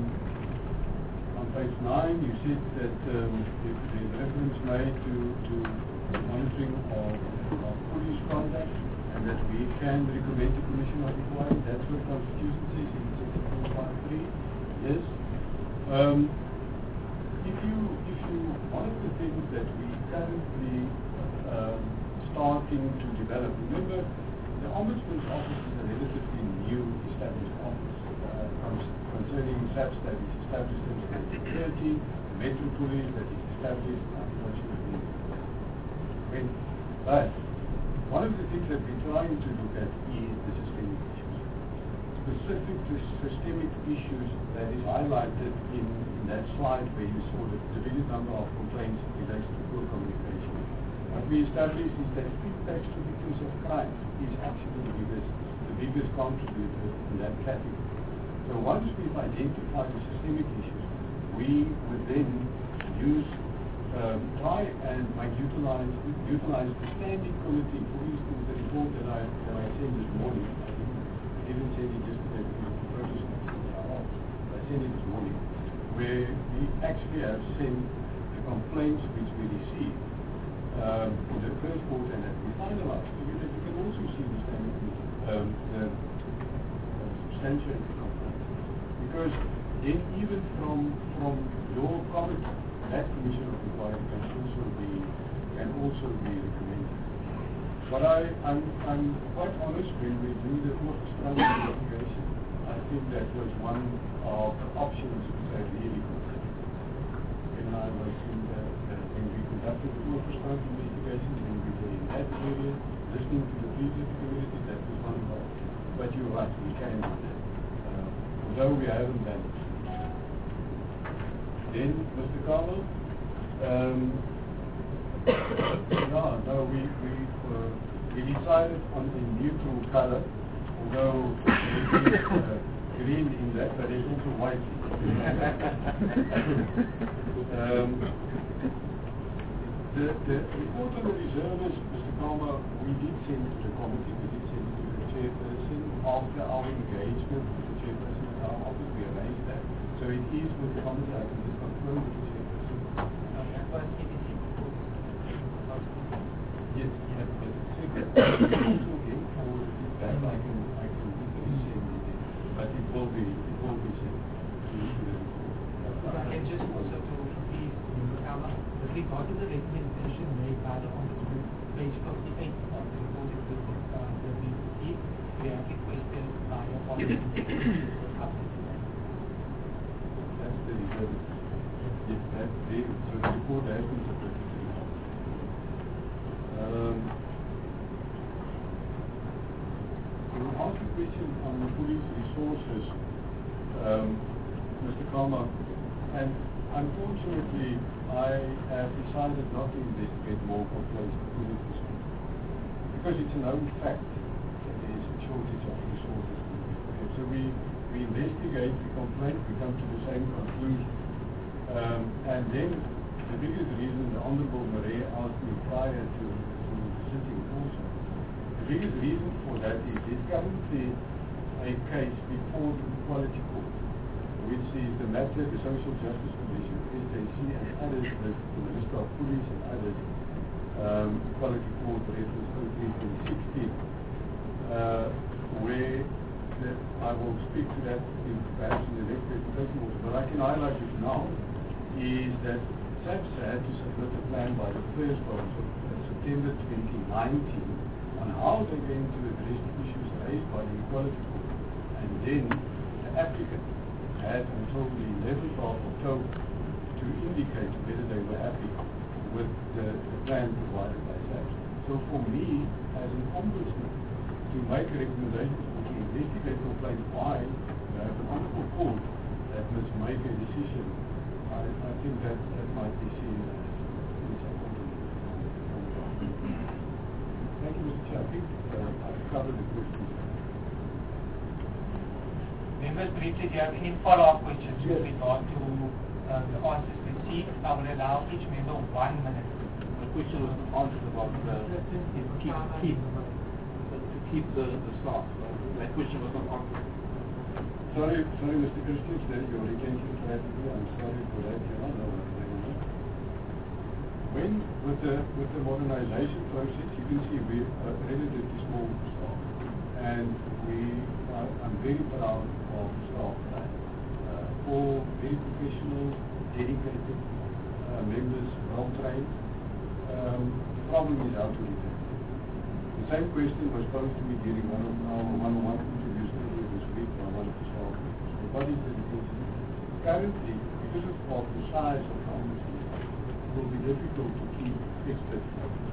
on page nine, you said that um, the, the reference made to to monitoring of, of police conduct, and that we can recommend the Commission of Inquiry. That's what the Constitution says in section four five three. Yes. Um, if you if you one of the things that we currently um, starting to develop. Remember, the Ombudsman's office is a relatively new established office uh, concerning S A P S that is established in nineteen thirty, the Metro Police that is established, unfortunately, when, but one of the things that we're trying to look at is the systemic issues. Specific to systemic issues that is highlighted in, in that slide where you saw the, the biggest number of complaints relates to poor communication. What we established is that feedback to victims of crime is actually the biggest, the biggest contributor in that category. So once we've identified the systemic issues, we would then use Um, try and like, utilize utilize the standing committee. For instance, the report that I that I sent this morning, I didn't, I didn't send it yesterday because the purchase was I sent it this morning, where we actually have sent the complaints which we received um, in the first quarter and that we finalized. So you, you can also see the standing committee, um, the uh, substantiated complaints, because then even from from your committee, that Commission of Inquiry can also be can also be recommended. But I, I'm I'm quite honest when we do the Oorgestraat investigation. I think that was one of the options which I really considered. When I was in the, the when we conducted the Oorgestraat investigation, when we were in that area, listening to the previous community, that was one of our. But you're right, we can do that. Uh, although we haven't done it. Then, Mister Carlo, um, yeah, no, we we uh, we decided on a neutral color, although there is uh, green in that, but there's also white. um, the the report on the reservists, Mister Carlo, we did send to the committee, we did send to the chairperson after our engagement with the chairperson in our office. We arranged that. So it is with the committee, I can just confirm with the chairperson. That was C B C. Yes, yes, but second, also again for the feedback, I can, I can do the same meeting, but it will be, it will be sent to the report. And just also to please, Mister with regard to the recommendation made by the Ombudsman, page fifty-eight of the report uh, that we received, we have requested by your policy to That's the reserve. Yes, that's the, so the report has been submitted to you. Um, you asked a question on the police resources, um, Mister Kalma. and unfortunately, I have decided not to investigate more complaints police disputes because it's a known fact that there is a shortage of resources to investigate. So we, we investigate, we complain, we come to the same conclusion. Um, and then the biggest reason, the Honorable Maria asked me prior to, to the sitting also, the biggest reason for that is there's currently a case before the Equality Court, which is the matter, the Social Justice Commission, S J C and others, the, the Minister of Police and others, um, Equality Court, reference oh three twenty sixteen, uh, where the, I will speak to that in, perhaps in the next presentation also, but I can highlight it now, is that SAPSA had to submit a plan by the first of September twenty nineteen on how they're going to address the issues raised by the Equality Court. And then the applicant had until the eleventh of October to indicate whether they were happy with the, the plan provided by SAPSA. So for me, as an ombudsman, to make recommendations or to investigate complaints, why you have an honorable court that must make a decision, I, I think that, that might be seen as insubordinate. Thank you, Mister Chair. I think uh, I've covered the questions. Members, briefly, do you have any follow-up questions Yes. with regard to uh, the answers received? I will allow each member one minute. The question was answered about the keep keep to keep the, the staff. That question was not answered. Sorry, sorry, Mister Christian, that your retention strategy. I'm sorry for that. You know, when with the with the modernization process, you can see we're a relatively small staff, and we are, I'm very proud of staff that uh, all very professional, dedicated uh, members, well trained. Um, the problem is how to retain. The same question was posed to me during one of our one-on-one interviews earlier this week by one of the staff. So what is the retention? Currently, because of, of the size of the ombudsman, it will be difficult to keep experts.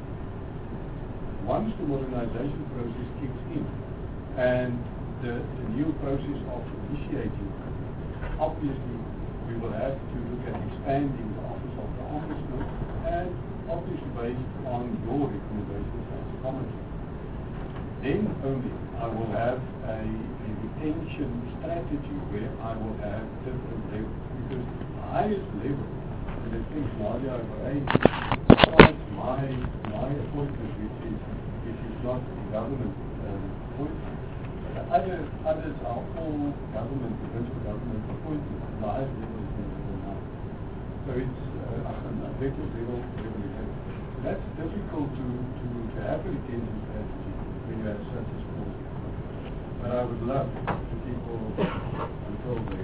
Once the modernization process kicks in and the, the new process of initiating, obviously we will have to look at expanding the office of the ombudsman and obviously based on your recommendations as a committee. Then only I will have a, a retention strategy where I will have different levels, because the highest level, and I think Nadia arranged, besides my my appointment, which is which is not a government um, appointment, the other others are all government, provincial government appointments. The highest level is level nine. So it's uh, a better level level again. So that's difficult to, to, to have a retention strategy when you have such a small. But I would love to keep all until they.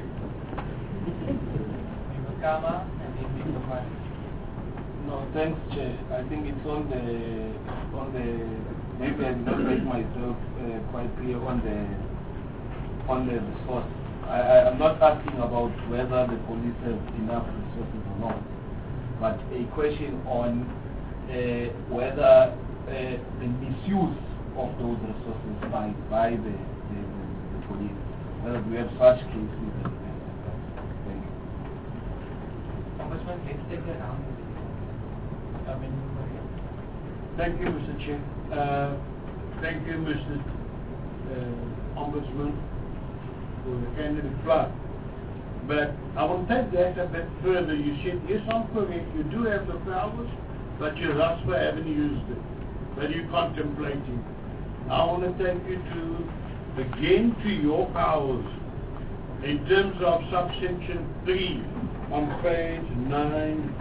Kama and then Mike. No, thanks, Chair. I think it's on the on the maybe I did not make myself uh, quite clear on the on the resource. I, I am not asking about whether the police have enough resources or not, but a question on uh, whether uh, the misuse of those resources by by the the, the police. Whether we have such cases. Thank you. Ombudsman, let's take the round. I mean, Thank you, Mister Chair. Uh, thank you, Mister Uh, Ombudsman, for the candid reply. But I will take that a bit further. You said, yes, I'm correct, you do have the powers, but you thus far haven't used it. But you're contemplating. I want to take you to, again, to your powers in terms of subsection three on page nine.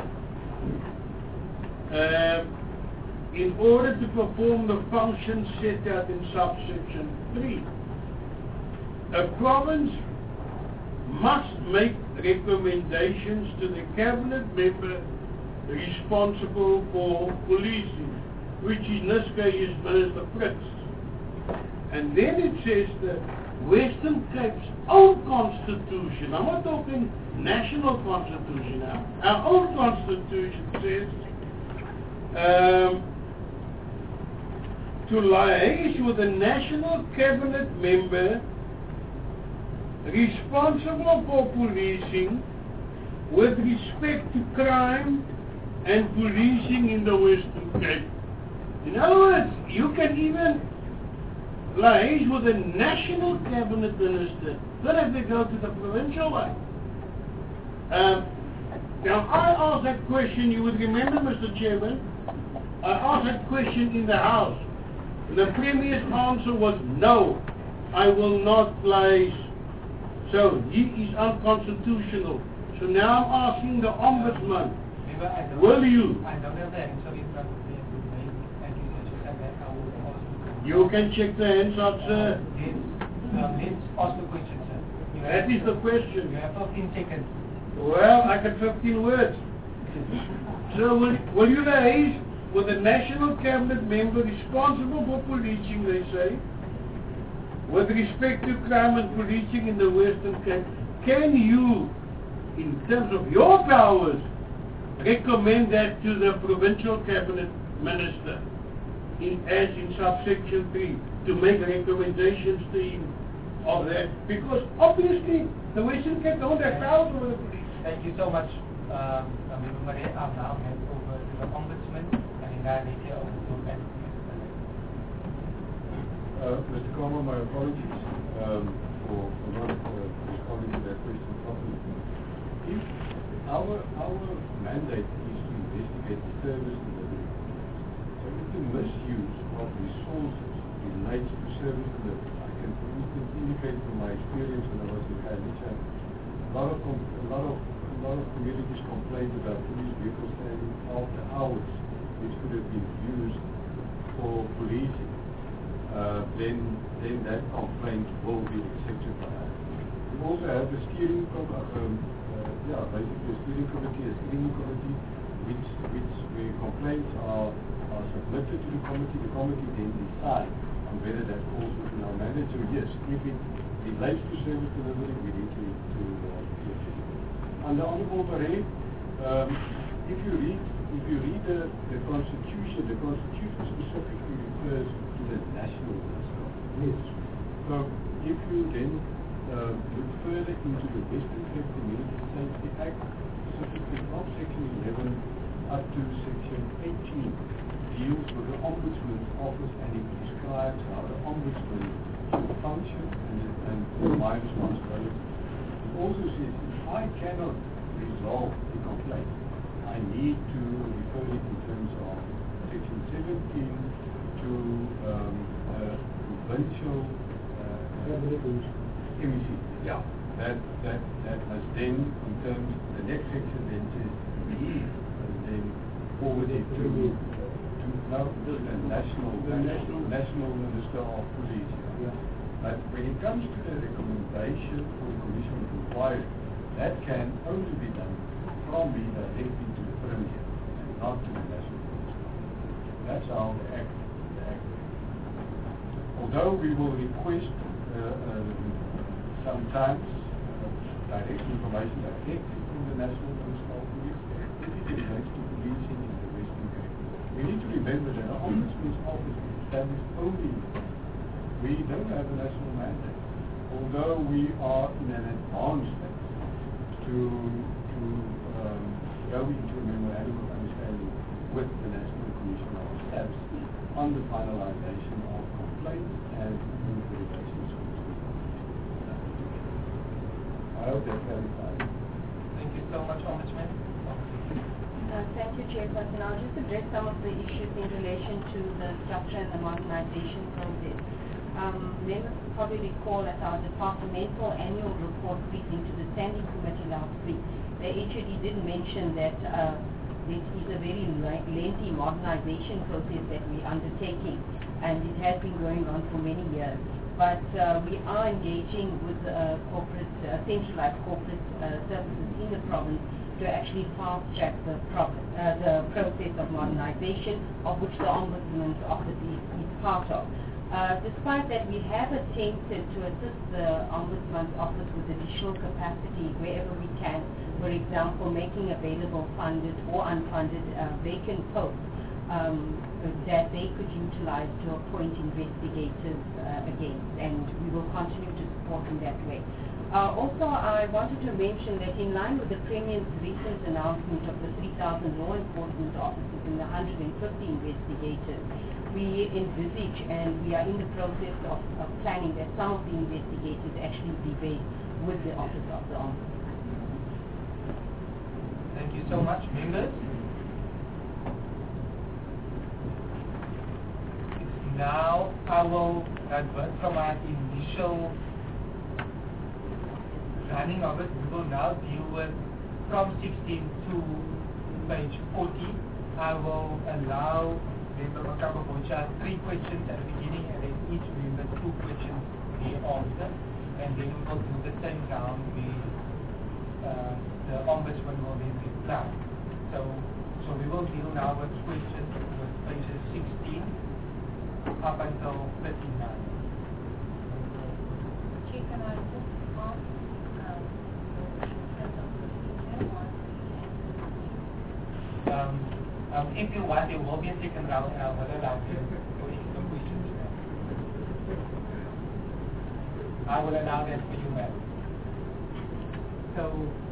Uh, in order to perform the functions set out in subsection three, a province must make recommendations to the cabinet member responsible for policing, which in this case is Minister Fritz. And then it says the Western Cape's own constitution, I'm not talking national constitution now, our own constitution says um, to liaise with a national cabinet member responsible for policing with respect to crime and policing in the Western Cape. In other words, you can even liaise with a national cabinet minister, then if they go to the provincial one. Um, now I asked that question, you would remember, Mister Chairman, I asked that question in the House. The Premier's answer was no, I will not liaise. So he is unconstitutional. So now I'm asking the Ombudsman, Maybe I don't will you? I don't have the answer in front of me. Thank you, Mister Chairman. I will ask you. You can check the answer, sir. Yes. Um, let's ask the question, sir. You That have- is the question. You have fifteen seconds. Well, I got fifteen words. So will, will you liaise with the national cabinet member responsible for policing, they say, with respect to crime and policing in the Western Cape? Can you, in terms of your powers, recommend that to the provincial cabinet minister, in, as in subsection three, to make recommendations to him of that? Because obviously the Western Cape don't have powers over the police. Thank you so much, um, Member Marais. I'll now hand over to the Ombudsman and in that they over to the Uh, Mister Comer, my apologies um, for, for not uh, responding to that question properly. If our, our mandate is to investigate service delivery, so if the misuse of resources relates to service delivery, I can for instance indicate from my experience when I was in Khayelitsha, a lot of com- a lot of a lot of communities complained about police vehicles standing after hours, which could have been used for policing. Uh, then then that complaint will be accepted by us. We also have a steering com- um, uh, yeah, basically a steering committee, a steering committee, which which where complaints are are submitted to the committee. The committee then decides on whether that falls within our mandate. So yes, if it relates to service delivery, we need to to uh, to achieve it. And the Honourable Marais, um, if you read if you read the, the Constitution, the Constitution specifically refers to the national yes. So if you then uh, look further into the Western Cape Community Safety Act, specifically from Section eleven up to Section eighteen, deals with the Ombudsman's office and it describes how the Ombudsman should function and, and my responsibility. It also says if I cannot resolve the complaint, I need to refer it in terms of Section seventeen to um, uh, provincial uh, M E C. Yeah, that that that has then, in terms, the next section then says and then forward it to to now the national the national national minister of police. Yeah. But when it comes to the recommendation for the commission of inquiry, that can only be done from me directly to the Premier and not to the national minister. That's how the act. Although we will request uh, uh, sometimes uh, direct information directly from the National Minister of Police if it relates to policing in the Western Cape. We need to remember that the Ombudsman's office is established only in the Cape. We don't have a national mandate, although we are in an advanced state to, to um, go into a memorandum of understanding with the National Commission of Staffs on the finalization of complaints and implementations. I hope that clarifies. Thank you so much, Ombudsman. Uh, thank you, Chairperson. I'll just address some of the issues in relation to the structure and the modernization process. Um, members probably recall at our departmental annual report briefing to the Standing Committee last week, the H O D did mention that uh, this is a very lengthy modernization process that we're undertaking, and it has been going on for many years. But uh, we are engaging with uh, corporate, uh, centralized corporate uh, services in the province to actually fast-track the, pro- uh, the process of modernization, of which the Ombudsman's office is, is part of. Uh, despite that, we have attempted to assist the Ombudsman's office with additional capacity wherever we can. For example, making available funded or unfunded uh, vacant posts um, that they could utilize to appoint investigators uh, against, and we will continue to support in that way. Uh, also, I wanted to mention that in line with the Premier's recent announcement of the three thousand law enforcement officers and the one hundred fifty investigators, we envisage and we are in the process of, of planning that some of the investigators actually be based with the Office of the Ombudsman. Thank you so much. Members? Now I will divert from our initial running of it. We will now deal with from sixteen to page forty. I will allow Member Makamba Bocha three questions at the beginning and then each member two questions thereafter. And then we will do the same round with uh, the Ombudsman will then reply. So, so we will deal now with questions with pages sixteen up until thirty-nine. Chief, can I just ask um, the sense of procedure once we answer Um, um, if you want, there will be a second round and I will allow you for extra questions. I will allow that for you, ma'am. So,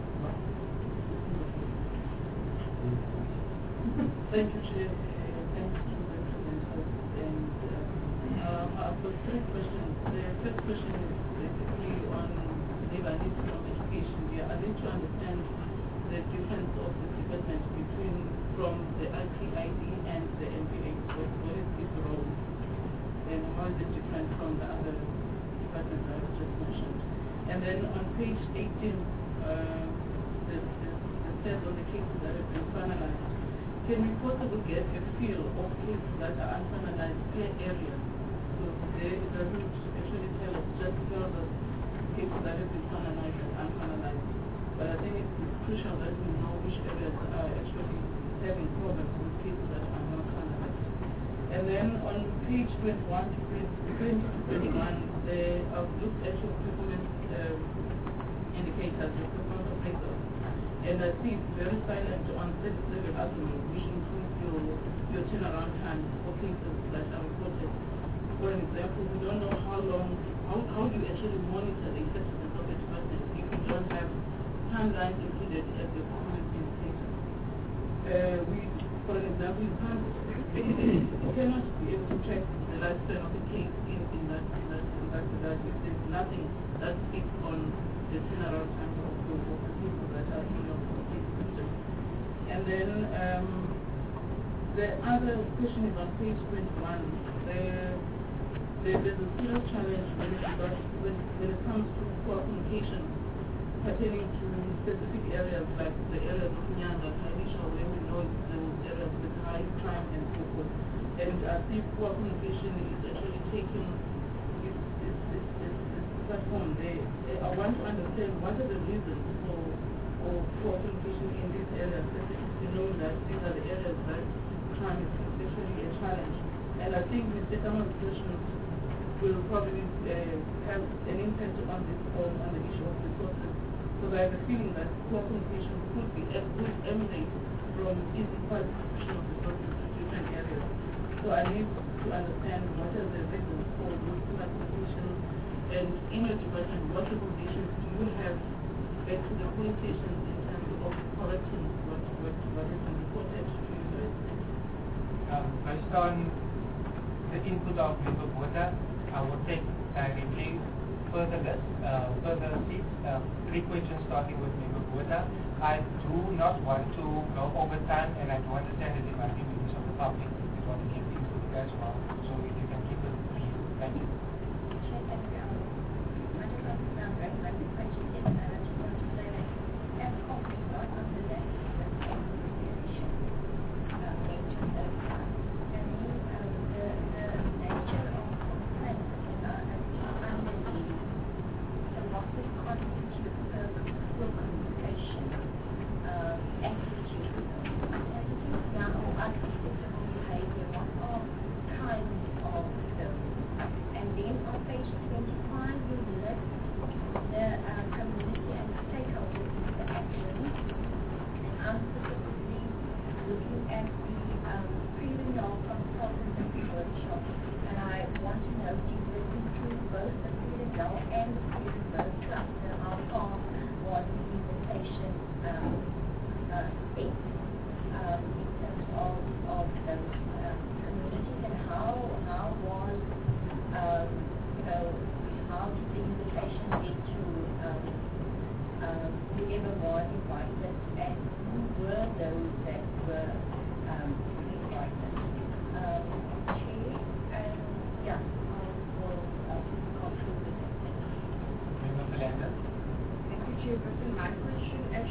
thank you, Chair. Uh, thanks to the presenters. And uh, uh, I've got three questions. The first question is basically on maybe I need some education here. I need to understand the difference of the department between from the I P I D and the M P A. What, what is its role? And how is it different from the other departments I just mentioned? And then on page eighteen, uh, the, the, the says on the cases that have been finalized. Can we possibly get a feel of cases that are unfinalized per area? So there it doesn't actually tell us, just tells us cases that have been finalized and unfinalized. But I think it's crucial that we know which areas are actually having problems with cases that are not finalized. And then on page twenty-one to twenty to twenty-one, they have looked at your performance um, indicators, your performance appraisals. And I see it's very silent on service level argument, which includes your, your turnaround time for cases that are reported. For an example, we don't know how long, how, how do you actually monitor the effectiveness of the department if you don't have timelines included as the performance indicator. Uh, we, for an example, you can't, you cannot be able to track the lifespan of the case in, in that in that in that regard if there's nothing that speaks on the turnaround time of the, of the people that are in your case system. And then um, the other question is on page twenty-one. The, the, there's a serious challenge when it, regards, when, when it comes to poor communication pertaining to specific areas like the areas of Nyanga, Kanisha, where we know those areas with high crime and so forth. And I see poor communication is actually taking its, its, its, its, its platform there. I want to understand what are the reasons for, for poor communication in these areas, specifically knowing that these are the areas that crime is especially a challenge. And I think Mister Tama's questions will probably uh, have an impact on this on, on the issue of resources. Because I have a feeling that poor communication could be would emanate from insufficient distribution of resources to different areas. So I need to understand what are the reasons for those poor communication, and in your department, what recommendations do you have back to the police stations in terms of correcting what what what has been reported to you guys? Um, based on the input of Member Botha, I will take directly further list, uh, further seats, uh, three questions starting with Member Botha. I do not want to go over time, and I do understand that there might be members of the public that want to give input as well, so if you can keep it brief. Thank you. Chair, thank you. Um, I just want to sound very much question is, and I just want to say that as copies are under that position, uh, nature of time, and the, um, the, the nature of complaints uh, under the, the losses constitute uh, poor communication uh, attitude, attitude now or unacceptable behavior, what are kinds of those? And then on page twenty-five, you list the uh, community and stakeholders interactions. And I'm specifically looking at the um, pre-renewal consultancy workshop. And I want to know, do this include both the pre-renewal and the pre-renewal cluster? How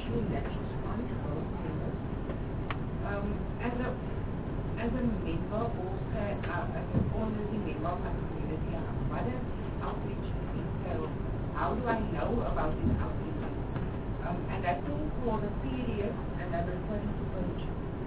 actually latches on to both members. Um, as a as a member, also uh, as an honorary member of our community, uh, what does outreach entail? How do I know about these outreaches? Um, and I think for the period, and I'm referring to page.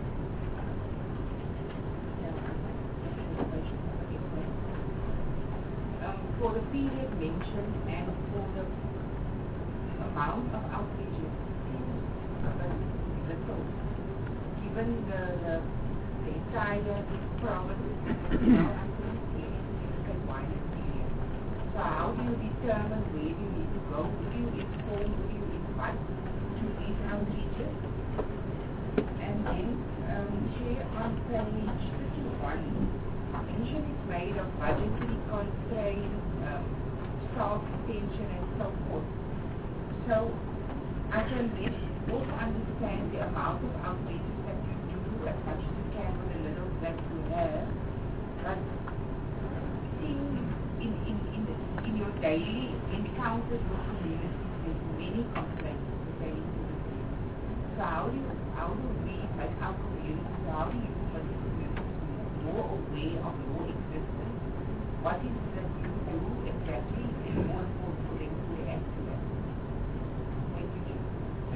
Um, for the period mentioned and for the amount of outreaches seems a bit little, given the, the, the entire province is now under a significant wider period. So how do you determine where you need to go? Who do you inform? Who do you invite to these outreaches? And then, um, Chair, on page fifty-one, mention is made of budgetary constraints, um, staff retention and so forth. So I can then also understand the amount of outreaches that you do as much as you can with the little that you have. But seeing in, in, in, in your daily encounters with communities, there's many constraints pertaining to the field. So how do you, how do we make our communities, how do you make the communities more aware of your existence? What is it that you do exactly in order for, for them to react to that? Thank you, Chair.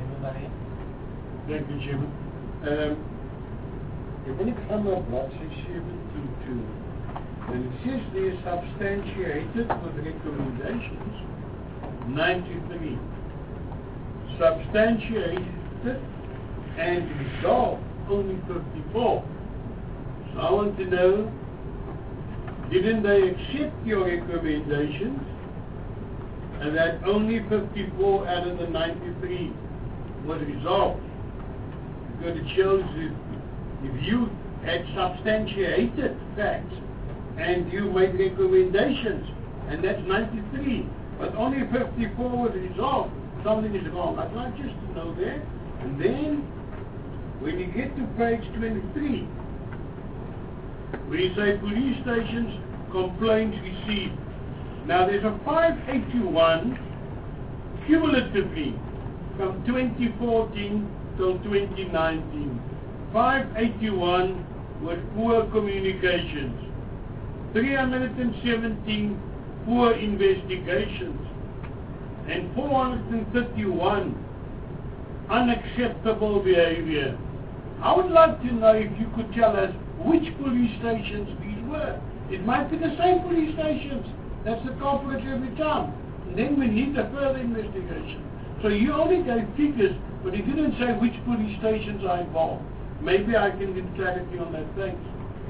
Thank you, Chairman. Um, when ik ga naar bladzij seventy-two, and it says they are substantiated with recommendations, ninety-three. Substantiated and resolved, only fifty-four. So I want to know, didn't they accept your recommendations? And that only fifty-four out of the ninety-three was resolved. Because it shows if, if you had substantiated facts and you made recommendations, and that's ninety-three, but only fifty-four was resolved, something is wrong. I'd like just to know that. And then, when you get to page twenty-three, where you say police stations, complaints received. Now there's a five eighty-one cumulatively from twenty fourteen till twenty nineteen. five eighty-one with poor communications. three hundred seventeen poor investigations. And four hundred thirty-one unacceptable behavior. I would like to know if you could tell us which police stations these were. It might be the same police stations. That's the culprits every time. And then we need a further investigation. So you only gave figures, but you didn't say which police stations are involved. Maybe I can get clarity on that. Thanks.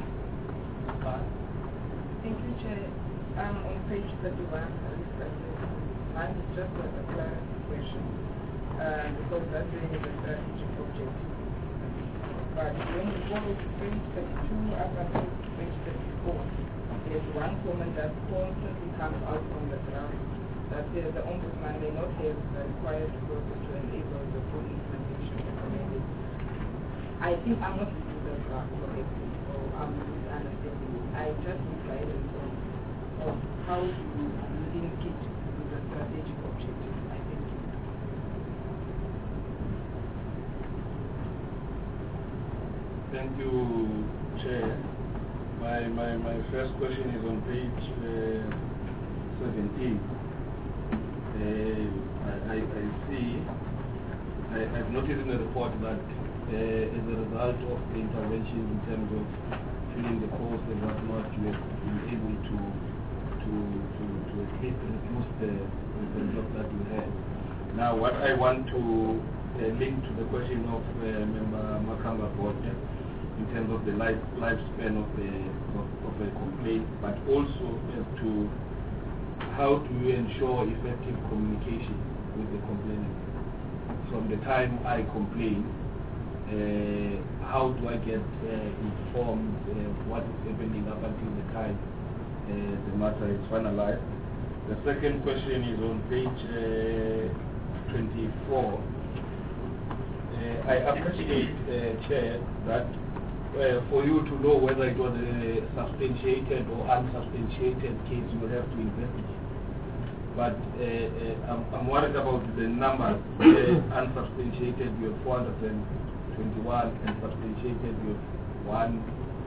Thank you, Chair. Um, on page thirty-one, mine is just a, a clarification, uh, because that's really the strategic objective. But when you go to page thirty-two up until page thirty-four, there's one comment that constantly comes out from the draft, that the, the Ombudsman may not have the required resources to enable the full implementation of the mandate. I think I'm not reading the draft correctly, or I'm misunderstanding it. I just need guidance on, on how to link it to the strategic objectives. I think. Thank you, Chair. My, my, my first question is on page uh, seventeen. Uh, I, I, I see, I, I've noticed in the report that uh, as a result of the intervention in terms of filling the course and whatnot, you have been able to to to, to escape and reduce the, the job that you had. Now, what I want to uh, link to the question of uh, Member Makamba Bode, in terms of the life lifespan of the of, of a complaint, but also as to how do you ensure effective communication with the complainant. From the time I complain, uh, how do I get uh, informed uh, what is happening up until the time uh, the matter is finalized? The second question is on page uh, twenty-four. Uh, I appreciate, uh, Chair, that Uh, for you to know whether it was a substantiated or unsubstantiated case, you will have to investigate. but uh, uh, I'm, I'm worried about the numbers. uh, unsubstantiated, you have four hundred twenty-one, and substantiated, you have one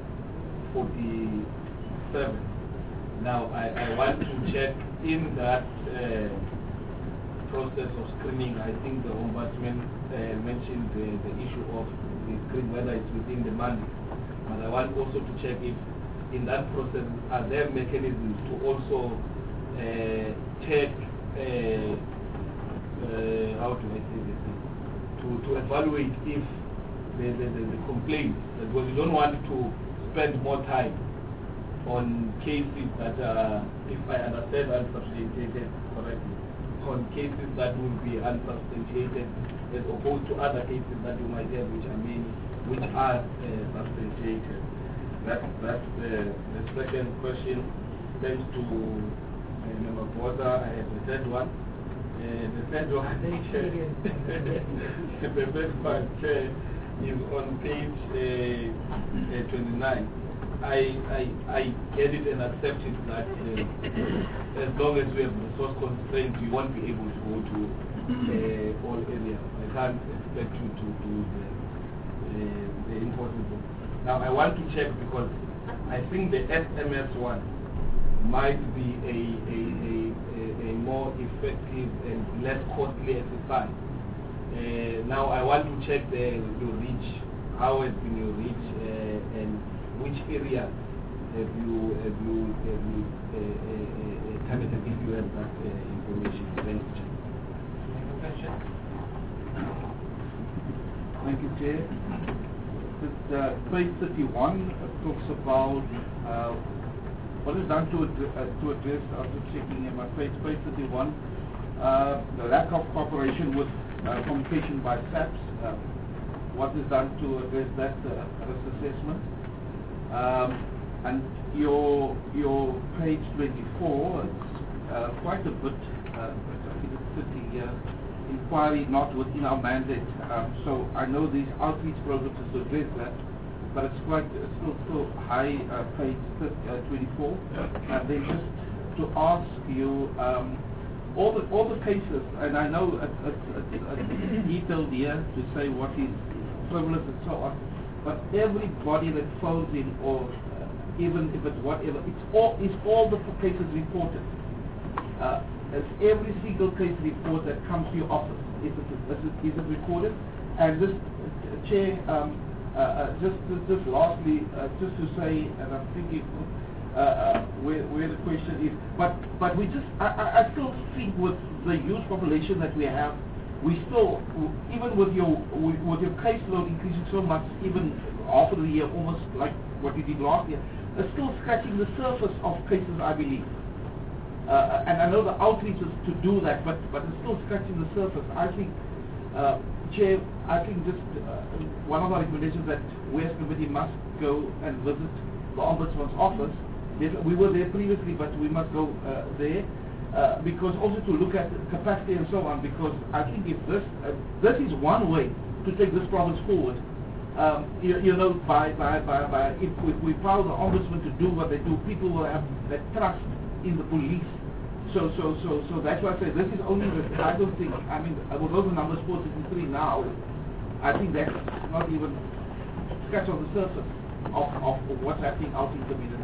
forty-seven. Now, I, I want to check in that uh, process of screening. I think the Ombudsman uh, mentioned the, the issue of the screen, whether it's within the mandate. But I want also to check if in that process are there mechanisms to also uh, check, uh, uh, how do I say this, to, to evaluate if the, the, the, the complaints, because we don't want to spend more time on cases that are, if I understand unsubstantiated correctly, on cases that will be unsubstantiated as opposed to other cases that you might have which are many, which are uh, substantiated. That, that's the, the second question. Thanks to uh, Member Botha, I have the third one. Uh, the third one, the first part uh, is on page uh, uh, twenty-nine. I, I, I get it and accept it that uh, as long as we have resource constraints, we won't be able to go to uh, all areas. I can't expect you to do the, uh, the impossible. Now I want to check because I think the S M S one might be a, a, a, a, a more effective and less costly exercise. Uh, now I want to check the, your reach, how has been your reach, uh, and which areas have you have you have you uh, uh, uh, targeted if you have that uh, information. Thank you. Any questions? Thank you, Chair. This, uh, page thirty-one uh, talks about uh, what is done to, ad uh, to address, after checking in my page, page thirty-one, uh, the lack of cooperation with uh, communication by S A Ps. Uh, what is done to address that uh, risk assessment? Um, and your your page twenty-four, it's uh, quite a bit, uh, I think it's thirty years. Inquiry not within our mandate. Um, so I know these outreach programs is to address that, but it's quite uh, still still high, uh, page twenty-four. And then just to ask you, um, all the all the cases, and I know it's, it's, it's, it's detailed here to say what is frivolous and so on, but everybody that phones in, or uh, even if it's whatever, it's all is all the cases reported. Uh, As every single case report that comes to your office, is it, is it, is it recorded? And this, uh, Chair, um, uh, uh, just, just, just lastly, uh, just to say, and I'm thinking uh, uh, where, where the question is, but, but we just, I, I, I still think with the youth population that we have, we still, even with your, with your caseload increasing so much, even half of the year, almost like what you did last year, are still scratching the surface of cases, I believe. Uh, and I know the outreach is to do that, but, but it's still scratching the surface. I think, uh, Chair, I think just uh, one of our recommendations that we as committee must go and visit the Ombudsman's office. There's, we were there previously, but we must go uh, there uh, because also to look at capacity and so on. Because I think if this uh, this is one way to take this province forward. Um, you, you know, by by by, by if we, we empower the Ombudsman to do what they do, people will have that trust in the police. So, so, so, so that's why I say this is only the, I don't think, I mean, with those numbers four sixty-three now, I think that's not even scratch on the surface of, of what's happening out in the community.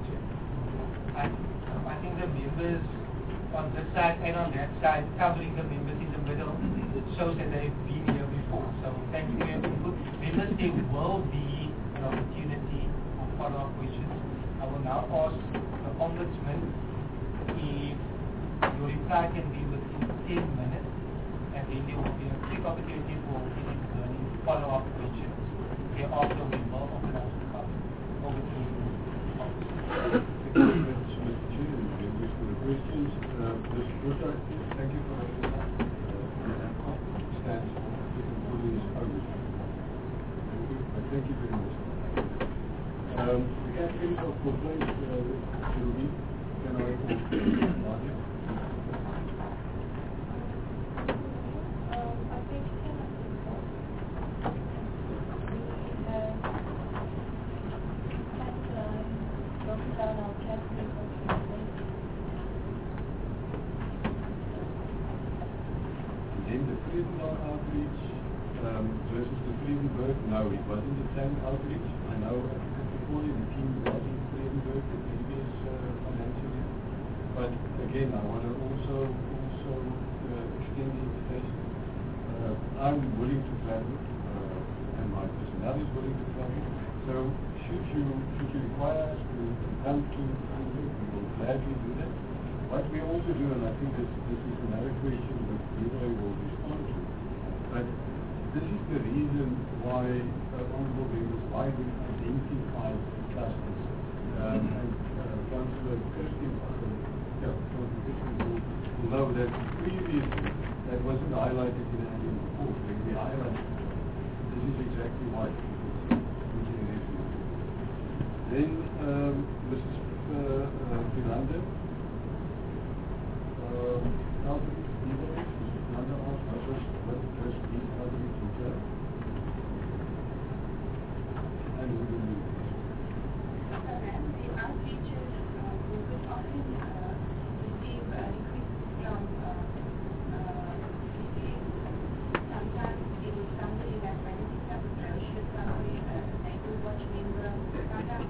I, I think the members on this side and on that side, covering the members in the middle, it shows that they've been here before. So thank you for your input. Members, there will be an opportunity for follow-up questions. I will now ask the Ombudsman if your reply can be within ten minutes, and then there will be a quick opportunity for any burning follow-up questions. Thereafter, we will open up the call. Over to you. Thank you, Mister Chair, and members for the questions. Uh, Mister Botha, thank you for having us. Uh, stands for African Police Ombudsman. Thank you, and thank you very much. Um, we have any of complaints, uh, Sylvie? Can I call Vredendal outreach um, versus the Vredenburg? No, it wasn't the same outreach. I know before the team was in Vredenburg the previous uh, financial year. But again, I want to also also uh, extend the invitation. Uh, I'm willing to travel, uh, and my personnel is willing to travel. So should you should you require us to, to come to Vredenburg, we will gladly do that. What we also do, and I think this, this is another question that Leroy will respond to, but this is the reason why, uh, honorable members, why we identified clusters. Um, and uh, Councillor Kirsten, uh, yeah, Councillor Kirsten will, will know that previously that wasn't highlighted in the annual report. When we highlighted it, this is exactly why. Then um, Missus Uh, uh, Philander. Um, outreach, Missus Philander asked what was what does these outreach entail? And we will do this. So then the outreaches uh, we could often uh, receive uh, requests from uh, uh, sometimes it is somebody that might have picked up a brochure, somebody, a uh, neighbor watch member, sometimes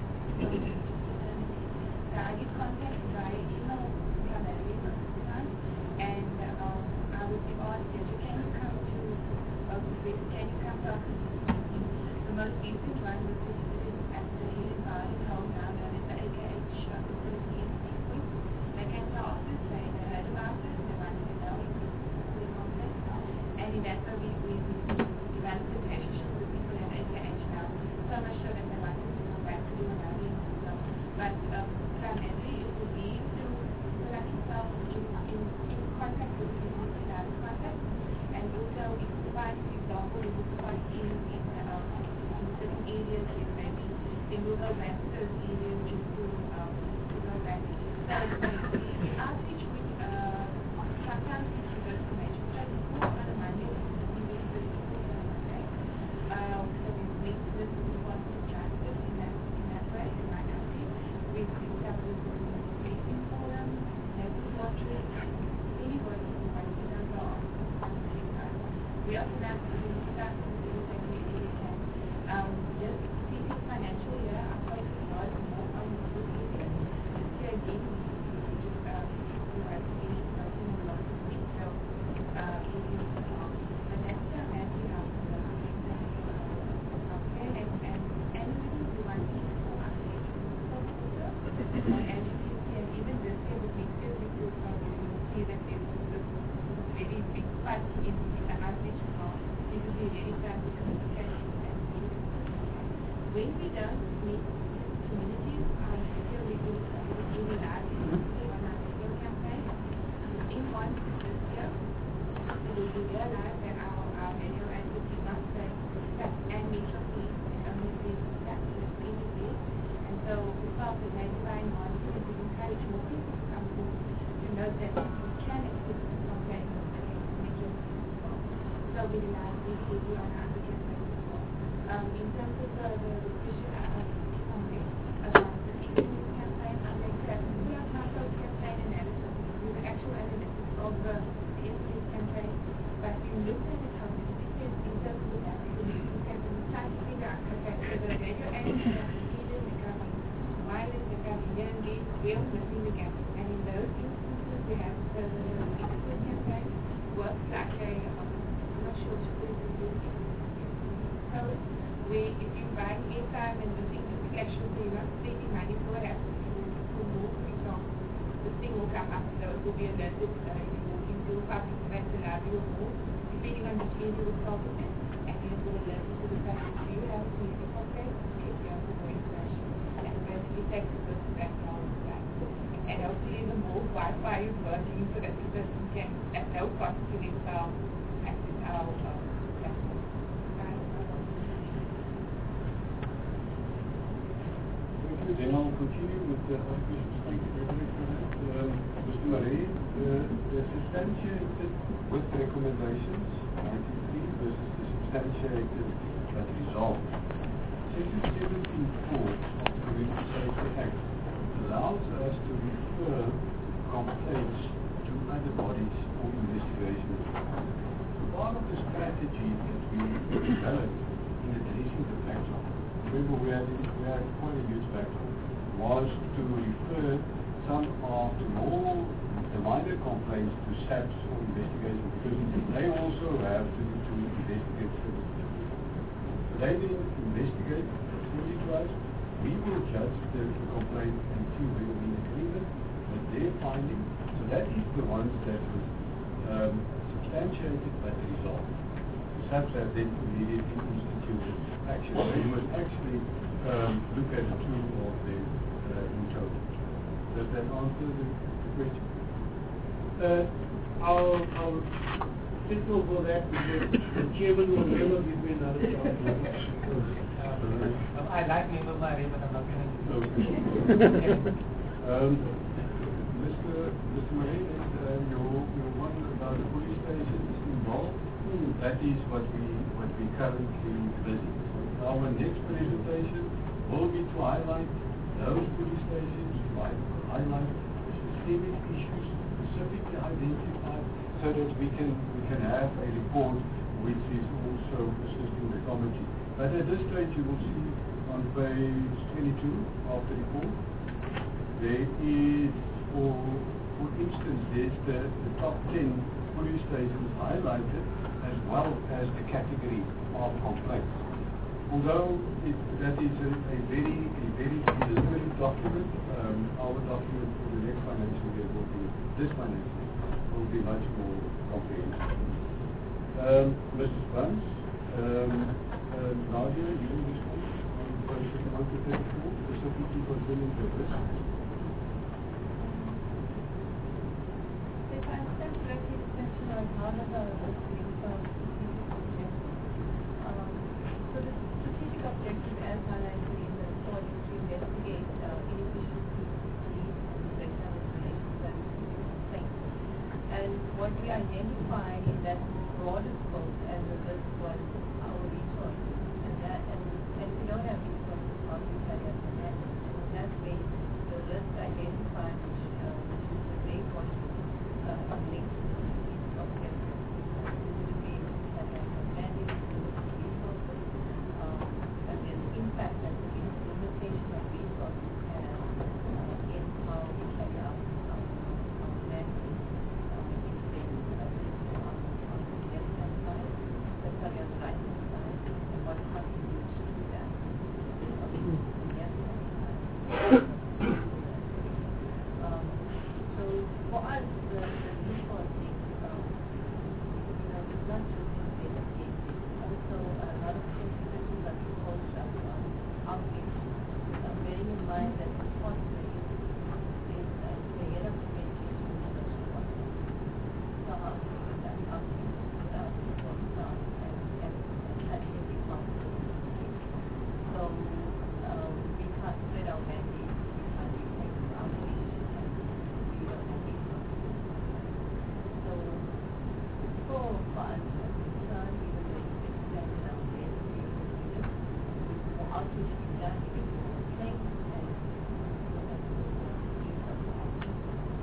so I get contact via email primarily most of the time, and um, I would be asked, can you come to Oakwood West, can you come to Oakwood West? The most recent one was visited at the Helen Garden Home now known as the A K H facility in Sequence. They came to our office, they heard about it, they wanted to know if it was the complex, and in that way we, we, we developed a relationship with people at A K H now, so much so that they wanted to come back to do another interview. But um, primarily it will be to put yourself in, in, in contact with people in our contact, and also if you find, for example, if you find in, in, um, in certain areas, in maybe in rural back to those areas just to, um, to go back. So the, the outreach would uh, sometimes be through those information. So the school on a Monday, we meet with the school on a Monday. Uh, so we meet with the Department of Justice in that, in that way, in my country. We have the racing forum, neighborhood watches, anybody who wants to know law. We also have to do stuff in the city that we really can. Um, this previous financial year, our focus was more on the rural areas. This year again, we just um, we were actually working on lots of retail uh, areas as well. But that's the handy out of the okay, and and and we want to for our Uh, and you can see, and even this year with next year's report, uh, you will see that there is this very big spike in, in the outreach now. This will be really time to communicate and see. When we don't meet communities, um, here we do uh, really large on our radio campaign. In one this year, we realize that our, our radio ads do not say that and metro police and only say that is immediately. And so we felt that maybe by enhancing it, we encourage more people to come forward to know that you can access the complaint against metro police as well. So we rely really heavily on our campaign as well. Um, in terms of the, the, the question I asked from this about the extremist campaign, I think that we have not got campaign analysis. We have actual analysis of the extremist campaign, but we looked at it holistically in terms of the data. We can try to figure out, okay, so the radio analysis violence, the community, we are missing the gap. And in those instances, we have the extremist campaign works like a, um, I'm not sure to put it in this code, where if you buy airtime and the thing just flashes, so you're not spending money, so what happens? You will move, for example, the thing will come up, so it will be alerted, uh, you walk into a public place, allow you to move, depending on which area you will start with it, and then it will alert you to the fact that you have a music complaint, if you have a voice flash. You take the person back home back. And hopefully the more Wi-Fi is working so that the person can, at no cost to themselves, access our uh, platform. Thank you. Then I'll continue with the outreach. Thank you very much for that. Um, Mister Marais, the, the substantiated with recommendations, ninety-three versus the substantiated that resolved. Section seventeen four Community Safety Act allows us to refer complaints to other bodies for investigation. part of the strategy that we developed in addressing the backlog, remember we had, we had quite a huge backlog, was to refer some of the more, the minor complaints to S A Ps for investigation, because they also have to, to investigate services. So they then investigate, fully to us, we will judge the, the complaint and see whether we agree with their finding. So that is the ones that was um, substantiated but resolved. The S A Ps have then immediately instituted action. So you must actually um, look at the two of them uh, in total. Does that answer the, the question? Uh, I'll, I'll signal for that because the chairman will never give me another chance. Um, I like Neighbor Mary, but I'm not going to. um, Mister Mister Marie, uh, your, your one about the police stations involved, mm. that is what we what we currently busy. So our next presentation will be to highlight those police stations, to highlight systemic issues specifically identified, so that we can we can have a report which is also assisting the committee. But at this stage, you will see on page twenty-two of the report, there is, for for instance, there's the, the top ten police stations highlighted, as well as the category of complaints. Although it, that is a, a very a very preliminary document, um, our document for the next financial year will be this financial year will be much more comprehensive. Um, Missus Bunce, um, uh, Nadia, you will respond on question one to thirty-four, specifically concerning the risk. If I understand correctly, the question on how does our risk link from strategic objectives? Um, so the strategic objective, as highlighted in the report, is to investigate uh, inefficiencies, police and breakdown of relations and complaints. And what we identified in that broader scope as a risk was our resources, and that and, and we don't have resources, how do we carry out the net? And in that way, the risk identified, which, uh, which is a very important uh, link to the strategic objective, uh, to be able to carry out the mandate, to the resources, um, and then the impact that the limitation of resources has uh, in how we carry out our, our mandate. Um, in things uh, on, on the left-hand side, uh, sorry, on the right-hand side, and what contributes to that. On the left-hand side. um, so for us, the, the resourcing, um, you know, is not just investigating. Also, a lot of contributions are proposed as um, outreach. Uh, bearing in mind that the sponsor is, is uh, the head of the mediation and sponsor. So how to do that outreach without people staff and, and, and having a big responsibility. So uh, we can't spread our mandate, we can't do effective outreach, and we don't have resources. So for us, as a concern, we were going to expand our mandate to be able to do this. With more outreach being done, we get more complaints, and so that we will use our outreach.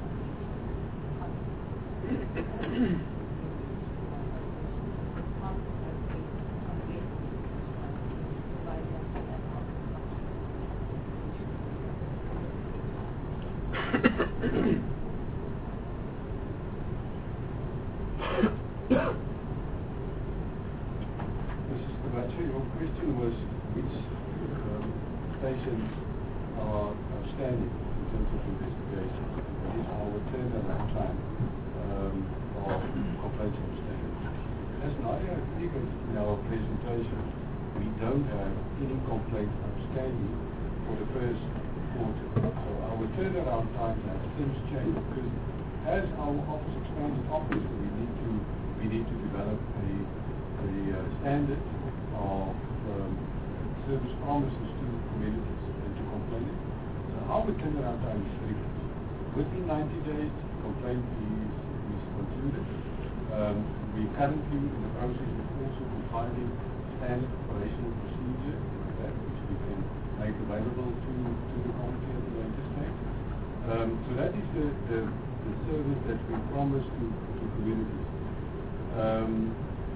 Missus Kavacha, your question was which um, stations are outstanding in terms of investigation. That is our turnaround time um, of complaints and stations. As Nadia indicated in our presentation, we don't have any complaints outstanding for the first quarter. So our turnaround times have since changed because as our office expands its office, we need to we need to develop a a uh, standard of um, service promises to communities and to complainants. So our turnaround time is very good. Within ninety days, the complaint is, is concluded. Um, we currently in the process of also compiling standard operational procedure, like that, which we can make available to, to the committee at a later stage. Um, so that is the, the, the service that we promise to, to communities. Um,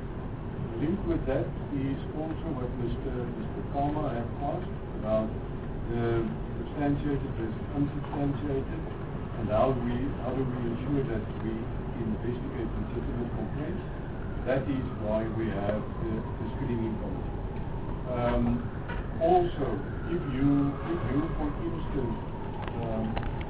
linked with that is also what Mister Mister Kama have asked about the substantiated versus unsubstantiated, and how do we how do we ensure that we investigate legitimate complaints. That is why we have the, the screening committee. Um, also, if you if you for instance um,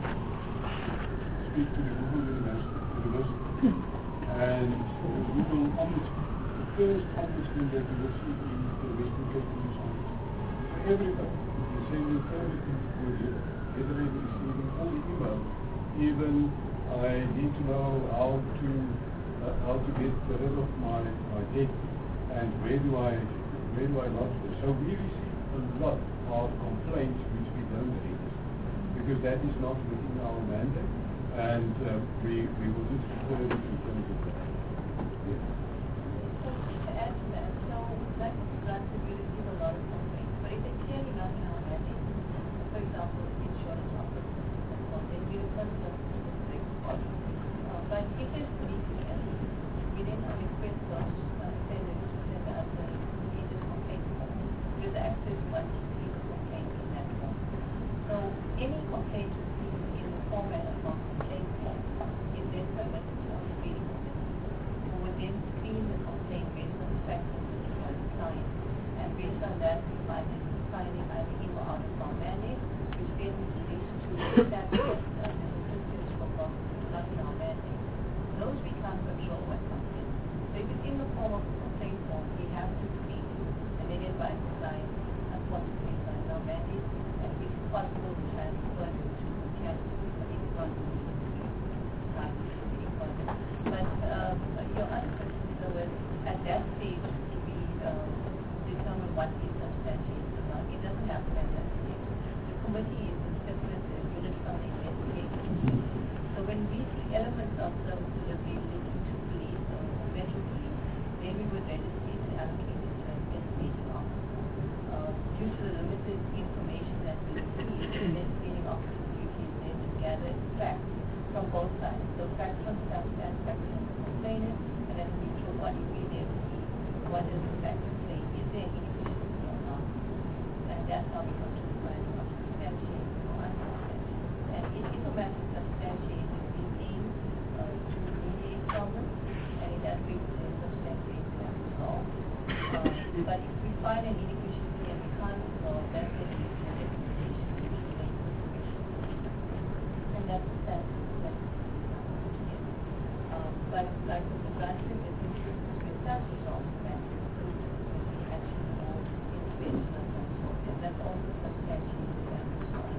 speak to the Google University, University and the Google Ombudsman, the first ombudsman that you will see is the Western Cape Police Ombudsman. So everybody is sending further information, everybody is receiving all the emails. Even I need to know how to uh, how to get rid of my, my debt and where do I where do I lodge this. So we receive a lot of complaints which we don't read because that is not within our mandate, and uh, we we will just refer it in terms of that. Yes. So to add to that, so like Mister Johnson, we receive a lot of complaints, but if they're clearly not in our mandate, for example, insurance office, then we refer to the specific body. Uh, but if there's police matters, we then request those uh, senders to send us a immediate complaint form with access to one receive a complaint in that form. So any complaint received in the format of our complaint form is then submitted to our screening committee, who would then screen the complaint based on the facts submitted by the client. And based on that, we find it finding either in or out of our mandate, which then leads to that that uh, the statistics for processing not in our mandate. Those we can't control what comes in. So if it's in the form of a complaint form, we have to screen it and then advise the client unfortunately it's not in our mandate, and if it's possible to transfer it to cancel it, but if it's not, we try to proceed further. But um, your other question so was at that stage we uh, determine what is substantiated or not. It doesn't happen at that stage. The committee is a separate uh, unit from the investigation. So when we see elements of service delivery linking to police or metro police, then we would register it and allocate it to an investigating officer. Uh, due to the limited information that we receive, the investigating officer's duty is then to gather facts from both sides. So facts from self-satisfaction of the complainant, and as a neutral body, we then see what is the fact of saying, is there any deficiency or not? And that's how we come to the point of substantiating or unsubstantiated. And it is a matter of substantiating we aim uh, to mediate problems, and in that way we say substantiate and resolve. Uh, but if we find an inefficiency and we can't resolve, that's when we do an investigation to make the solution. And that's that's that's um, but like Mister Johnson, it's interesting to self-resolve matters, so we actually know intervention and so forth, and that's also substantiated and resolved.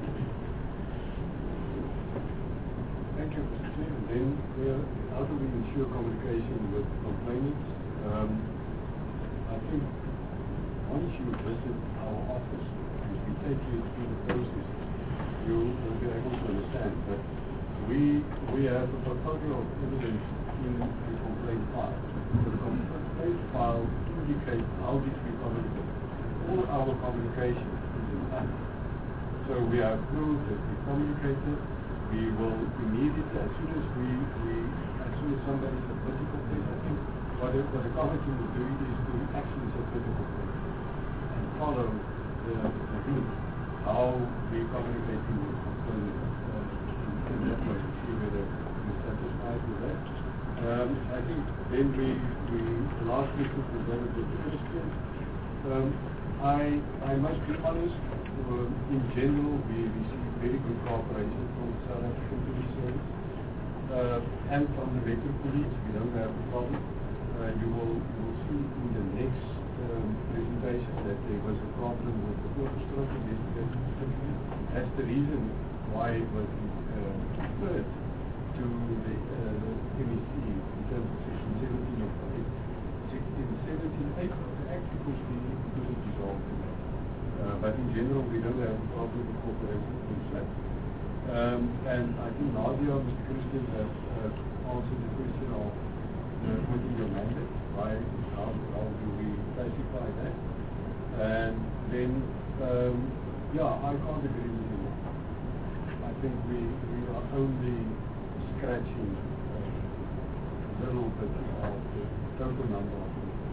Thank you, Mister Chair. And then uh, how do we ensure communication with complainants? Um, I think once you visit our office and we take you through the process, you will be able to understand that we we have a portfolio of evidence in the complaint file. So the complaint file indicates how did we communicate. All our communication is in hand. So we have proof that we communicated. We will immediately, as soon as we, we as soon as somebody submits a complaint, I think what the, what the committee will do is to actually submit a complaint and follow the, the route, how we communicating with complainants uh, in, in that way to see whether we're satisfied with that. Um, I think then we, we the last question was David with the Christian. Um, I, I must be honest, uh, in general we receive very good cooperation from the South African Police Service uh, and from the Metro Police. We don't have a problem. Uh, you, will, you will see in the next um, presentation that there was a problem with the orchestra investigation. That's the reason why it was uh, referred to the, uh, the M E C in terms of section seventeen of the Act. Section seventeen eight of the Act because we couldn't resolve it. Uh, but in general, we don't have a problem with cooperation with S A P. Um, and I think Nadia, Mister Christian, have uh, answered the question of uh, within your mandate, why, how, how do we classify that? And then, um, yeah, I can't agree with you. I think we, we are only scratching uh, a little bit of the total number of people.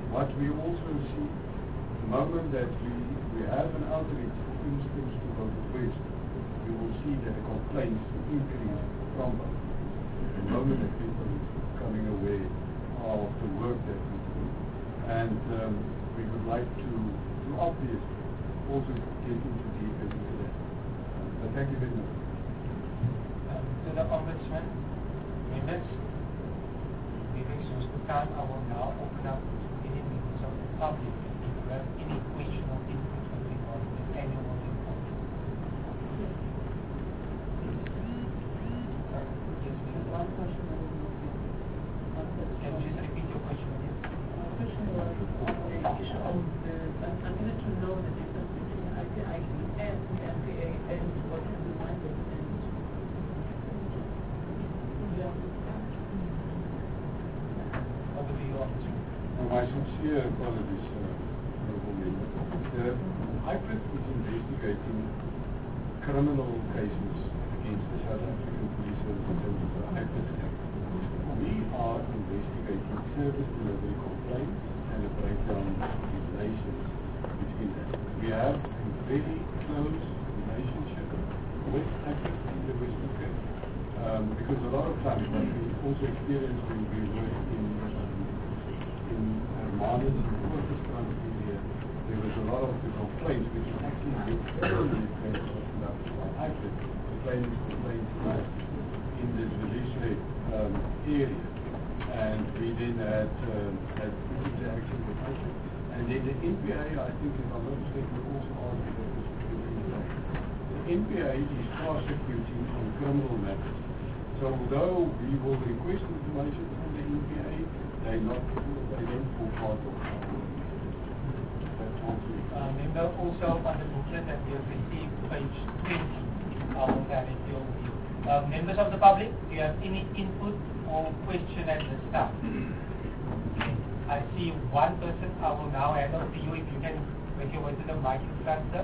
what we also see, the moment that we, we have an outreach, for instance, to Lotus West, we will see that the complaints increase from us. The moment that people are becoming aware of the work that we do. And um, we would like to, to obviously also get into deeper into that. Uh, but thank you very much. Um, to the Ombudsman, members, giving source to time, I will now open up to any members of the public if you have any question or input with regard to the annual report. One question I will not get. One question. Can you just repeat your question again? My question was on the issue of the, I I needed to know the difference between I P I Q and the M P A and what can be minded and yeah. Over to you, Ombudsman. Well, my sincere apologies, uh, Honorable Member. The I P R I D is investigating criminal cases against the South African Police Service in terms of the I P R I D Act. We are investigating service delivery complaints and a breakdown in relations between them. We have a very close relationship with I P R I D in the Western Cape um, because a lot of times what we also experience when we work in um, in Hermanus and the Oorgestrand area, there was a lot of the complaints which were actually referred to by I P R I D, the claims complaints like in the judiciary um, area. And we then had, um, had interaction with I P R I D. And then the N P A, I think if I'm not mistaken, also argued that this was the N P A is prosecuting on criminal matters. So although we will request information from the N P A, they not they don't form part of our Uh, member, also on the booklet that we have received, page twenty, I will directly over you. Uh, members of the public, do you have any input or question at this time? I see one person. I will now hand over to you if you can make your way to the mic in front, sir.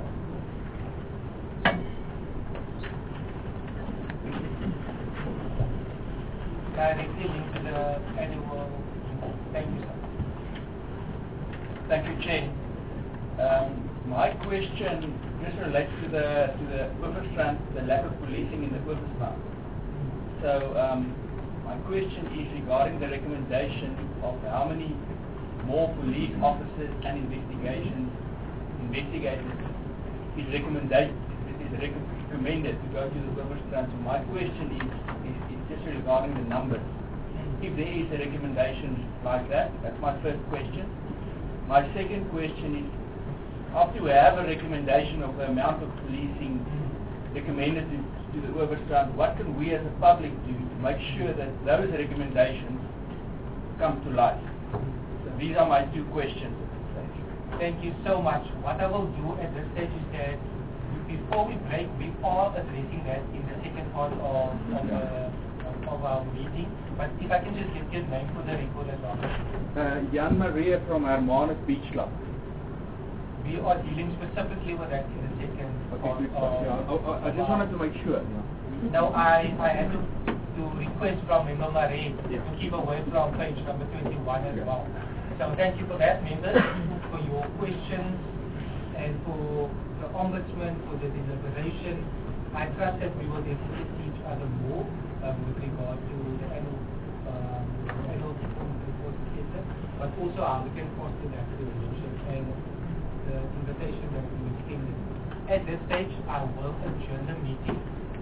Directly linked to the annual. Thank you, sir. Thank you, Chair. Um, my question just relates to the to the Oorgestrand, the lack of policing in the Oorgestrand. So um, my question is regarding the recommendation of how many more police officers and investigations investigators is recommended is recommended to go to the Oorgestrand. So my question is, is is just regarding the numbers. If there is a recommendation like that, that's my first question. My second question is, after we have a recommendation of the amount of policing recommended to, to the Oorgestrand, what can we as a public do to make sure that those recommendations come to life? So these are my two questions at this stage. Thank you so much. What I will do at this stage is that before we break, we are addressing that in the second part of, of, uh, of our meeting. But if I can just get your name for the record as well. Uh, Jan Maria from Hermanus Beach Club. We are dealing specifically with that in the second Okay, part good. of, Yeah, oh, oh, I just wanted to make sure. Yeah. Now, I, I had to, to request from Member Marie Yeah. to keep away from page number twenty-one as well. So thank you for that, members, for your questions and for the Ombudsman for the deliberation. I trust that we will definitely see each other more um, with regard to the annual, um, annual performance report, et cetera. But also how we can foster that relationship and the invitation that we extended. At this stage, I will adjourn the meeting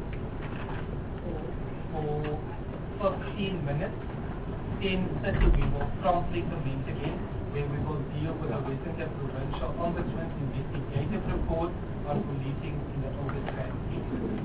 for fifteen minutes. ten thirty we will promptly commence again, where we will deal with the Western Cape Provincial Ombudsman's investigative report on policing in the Oorgestrand.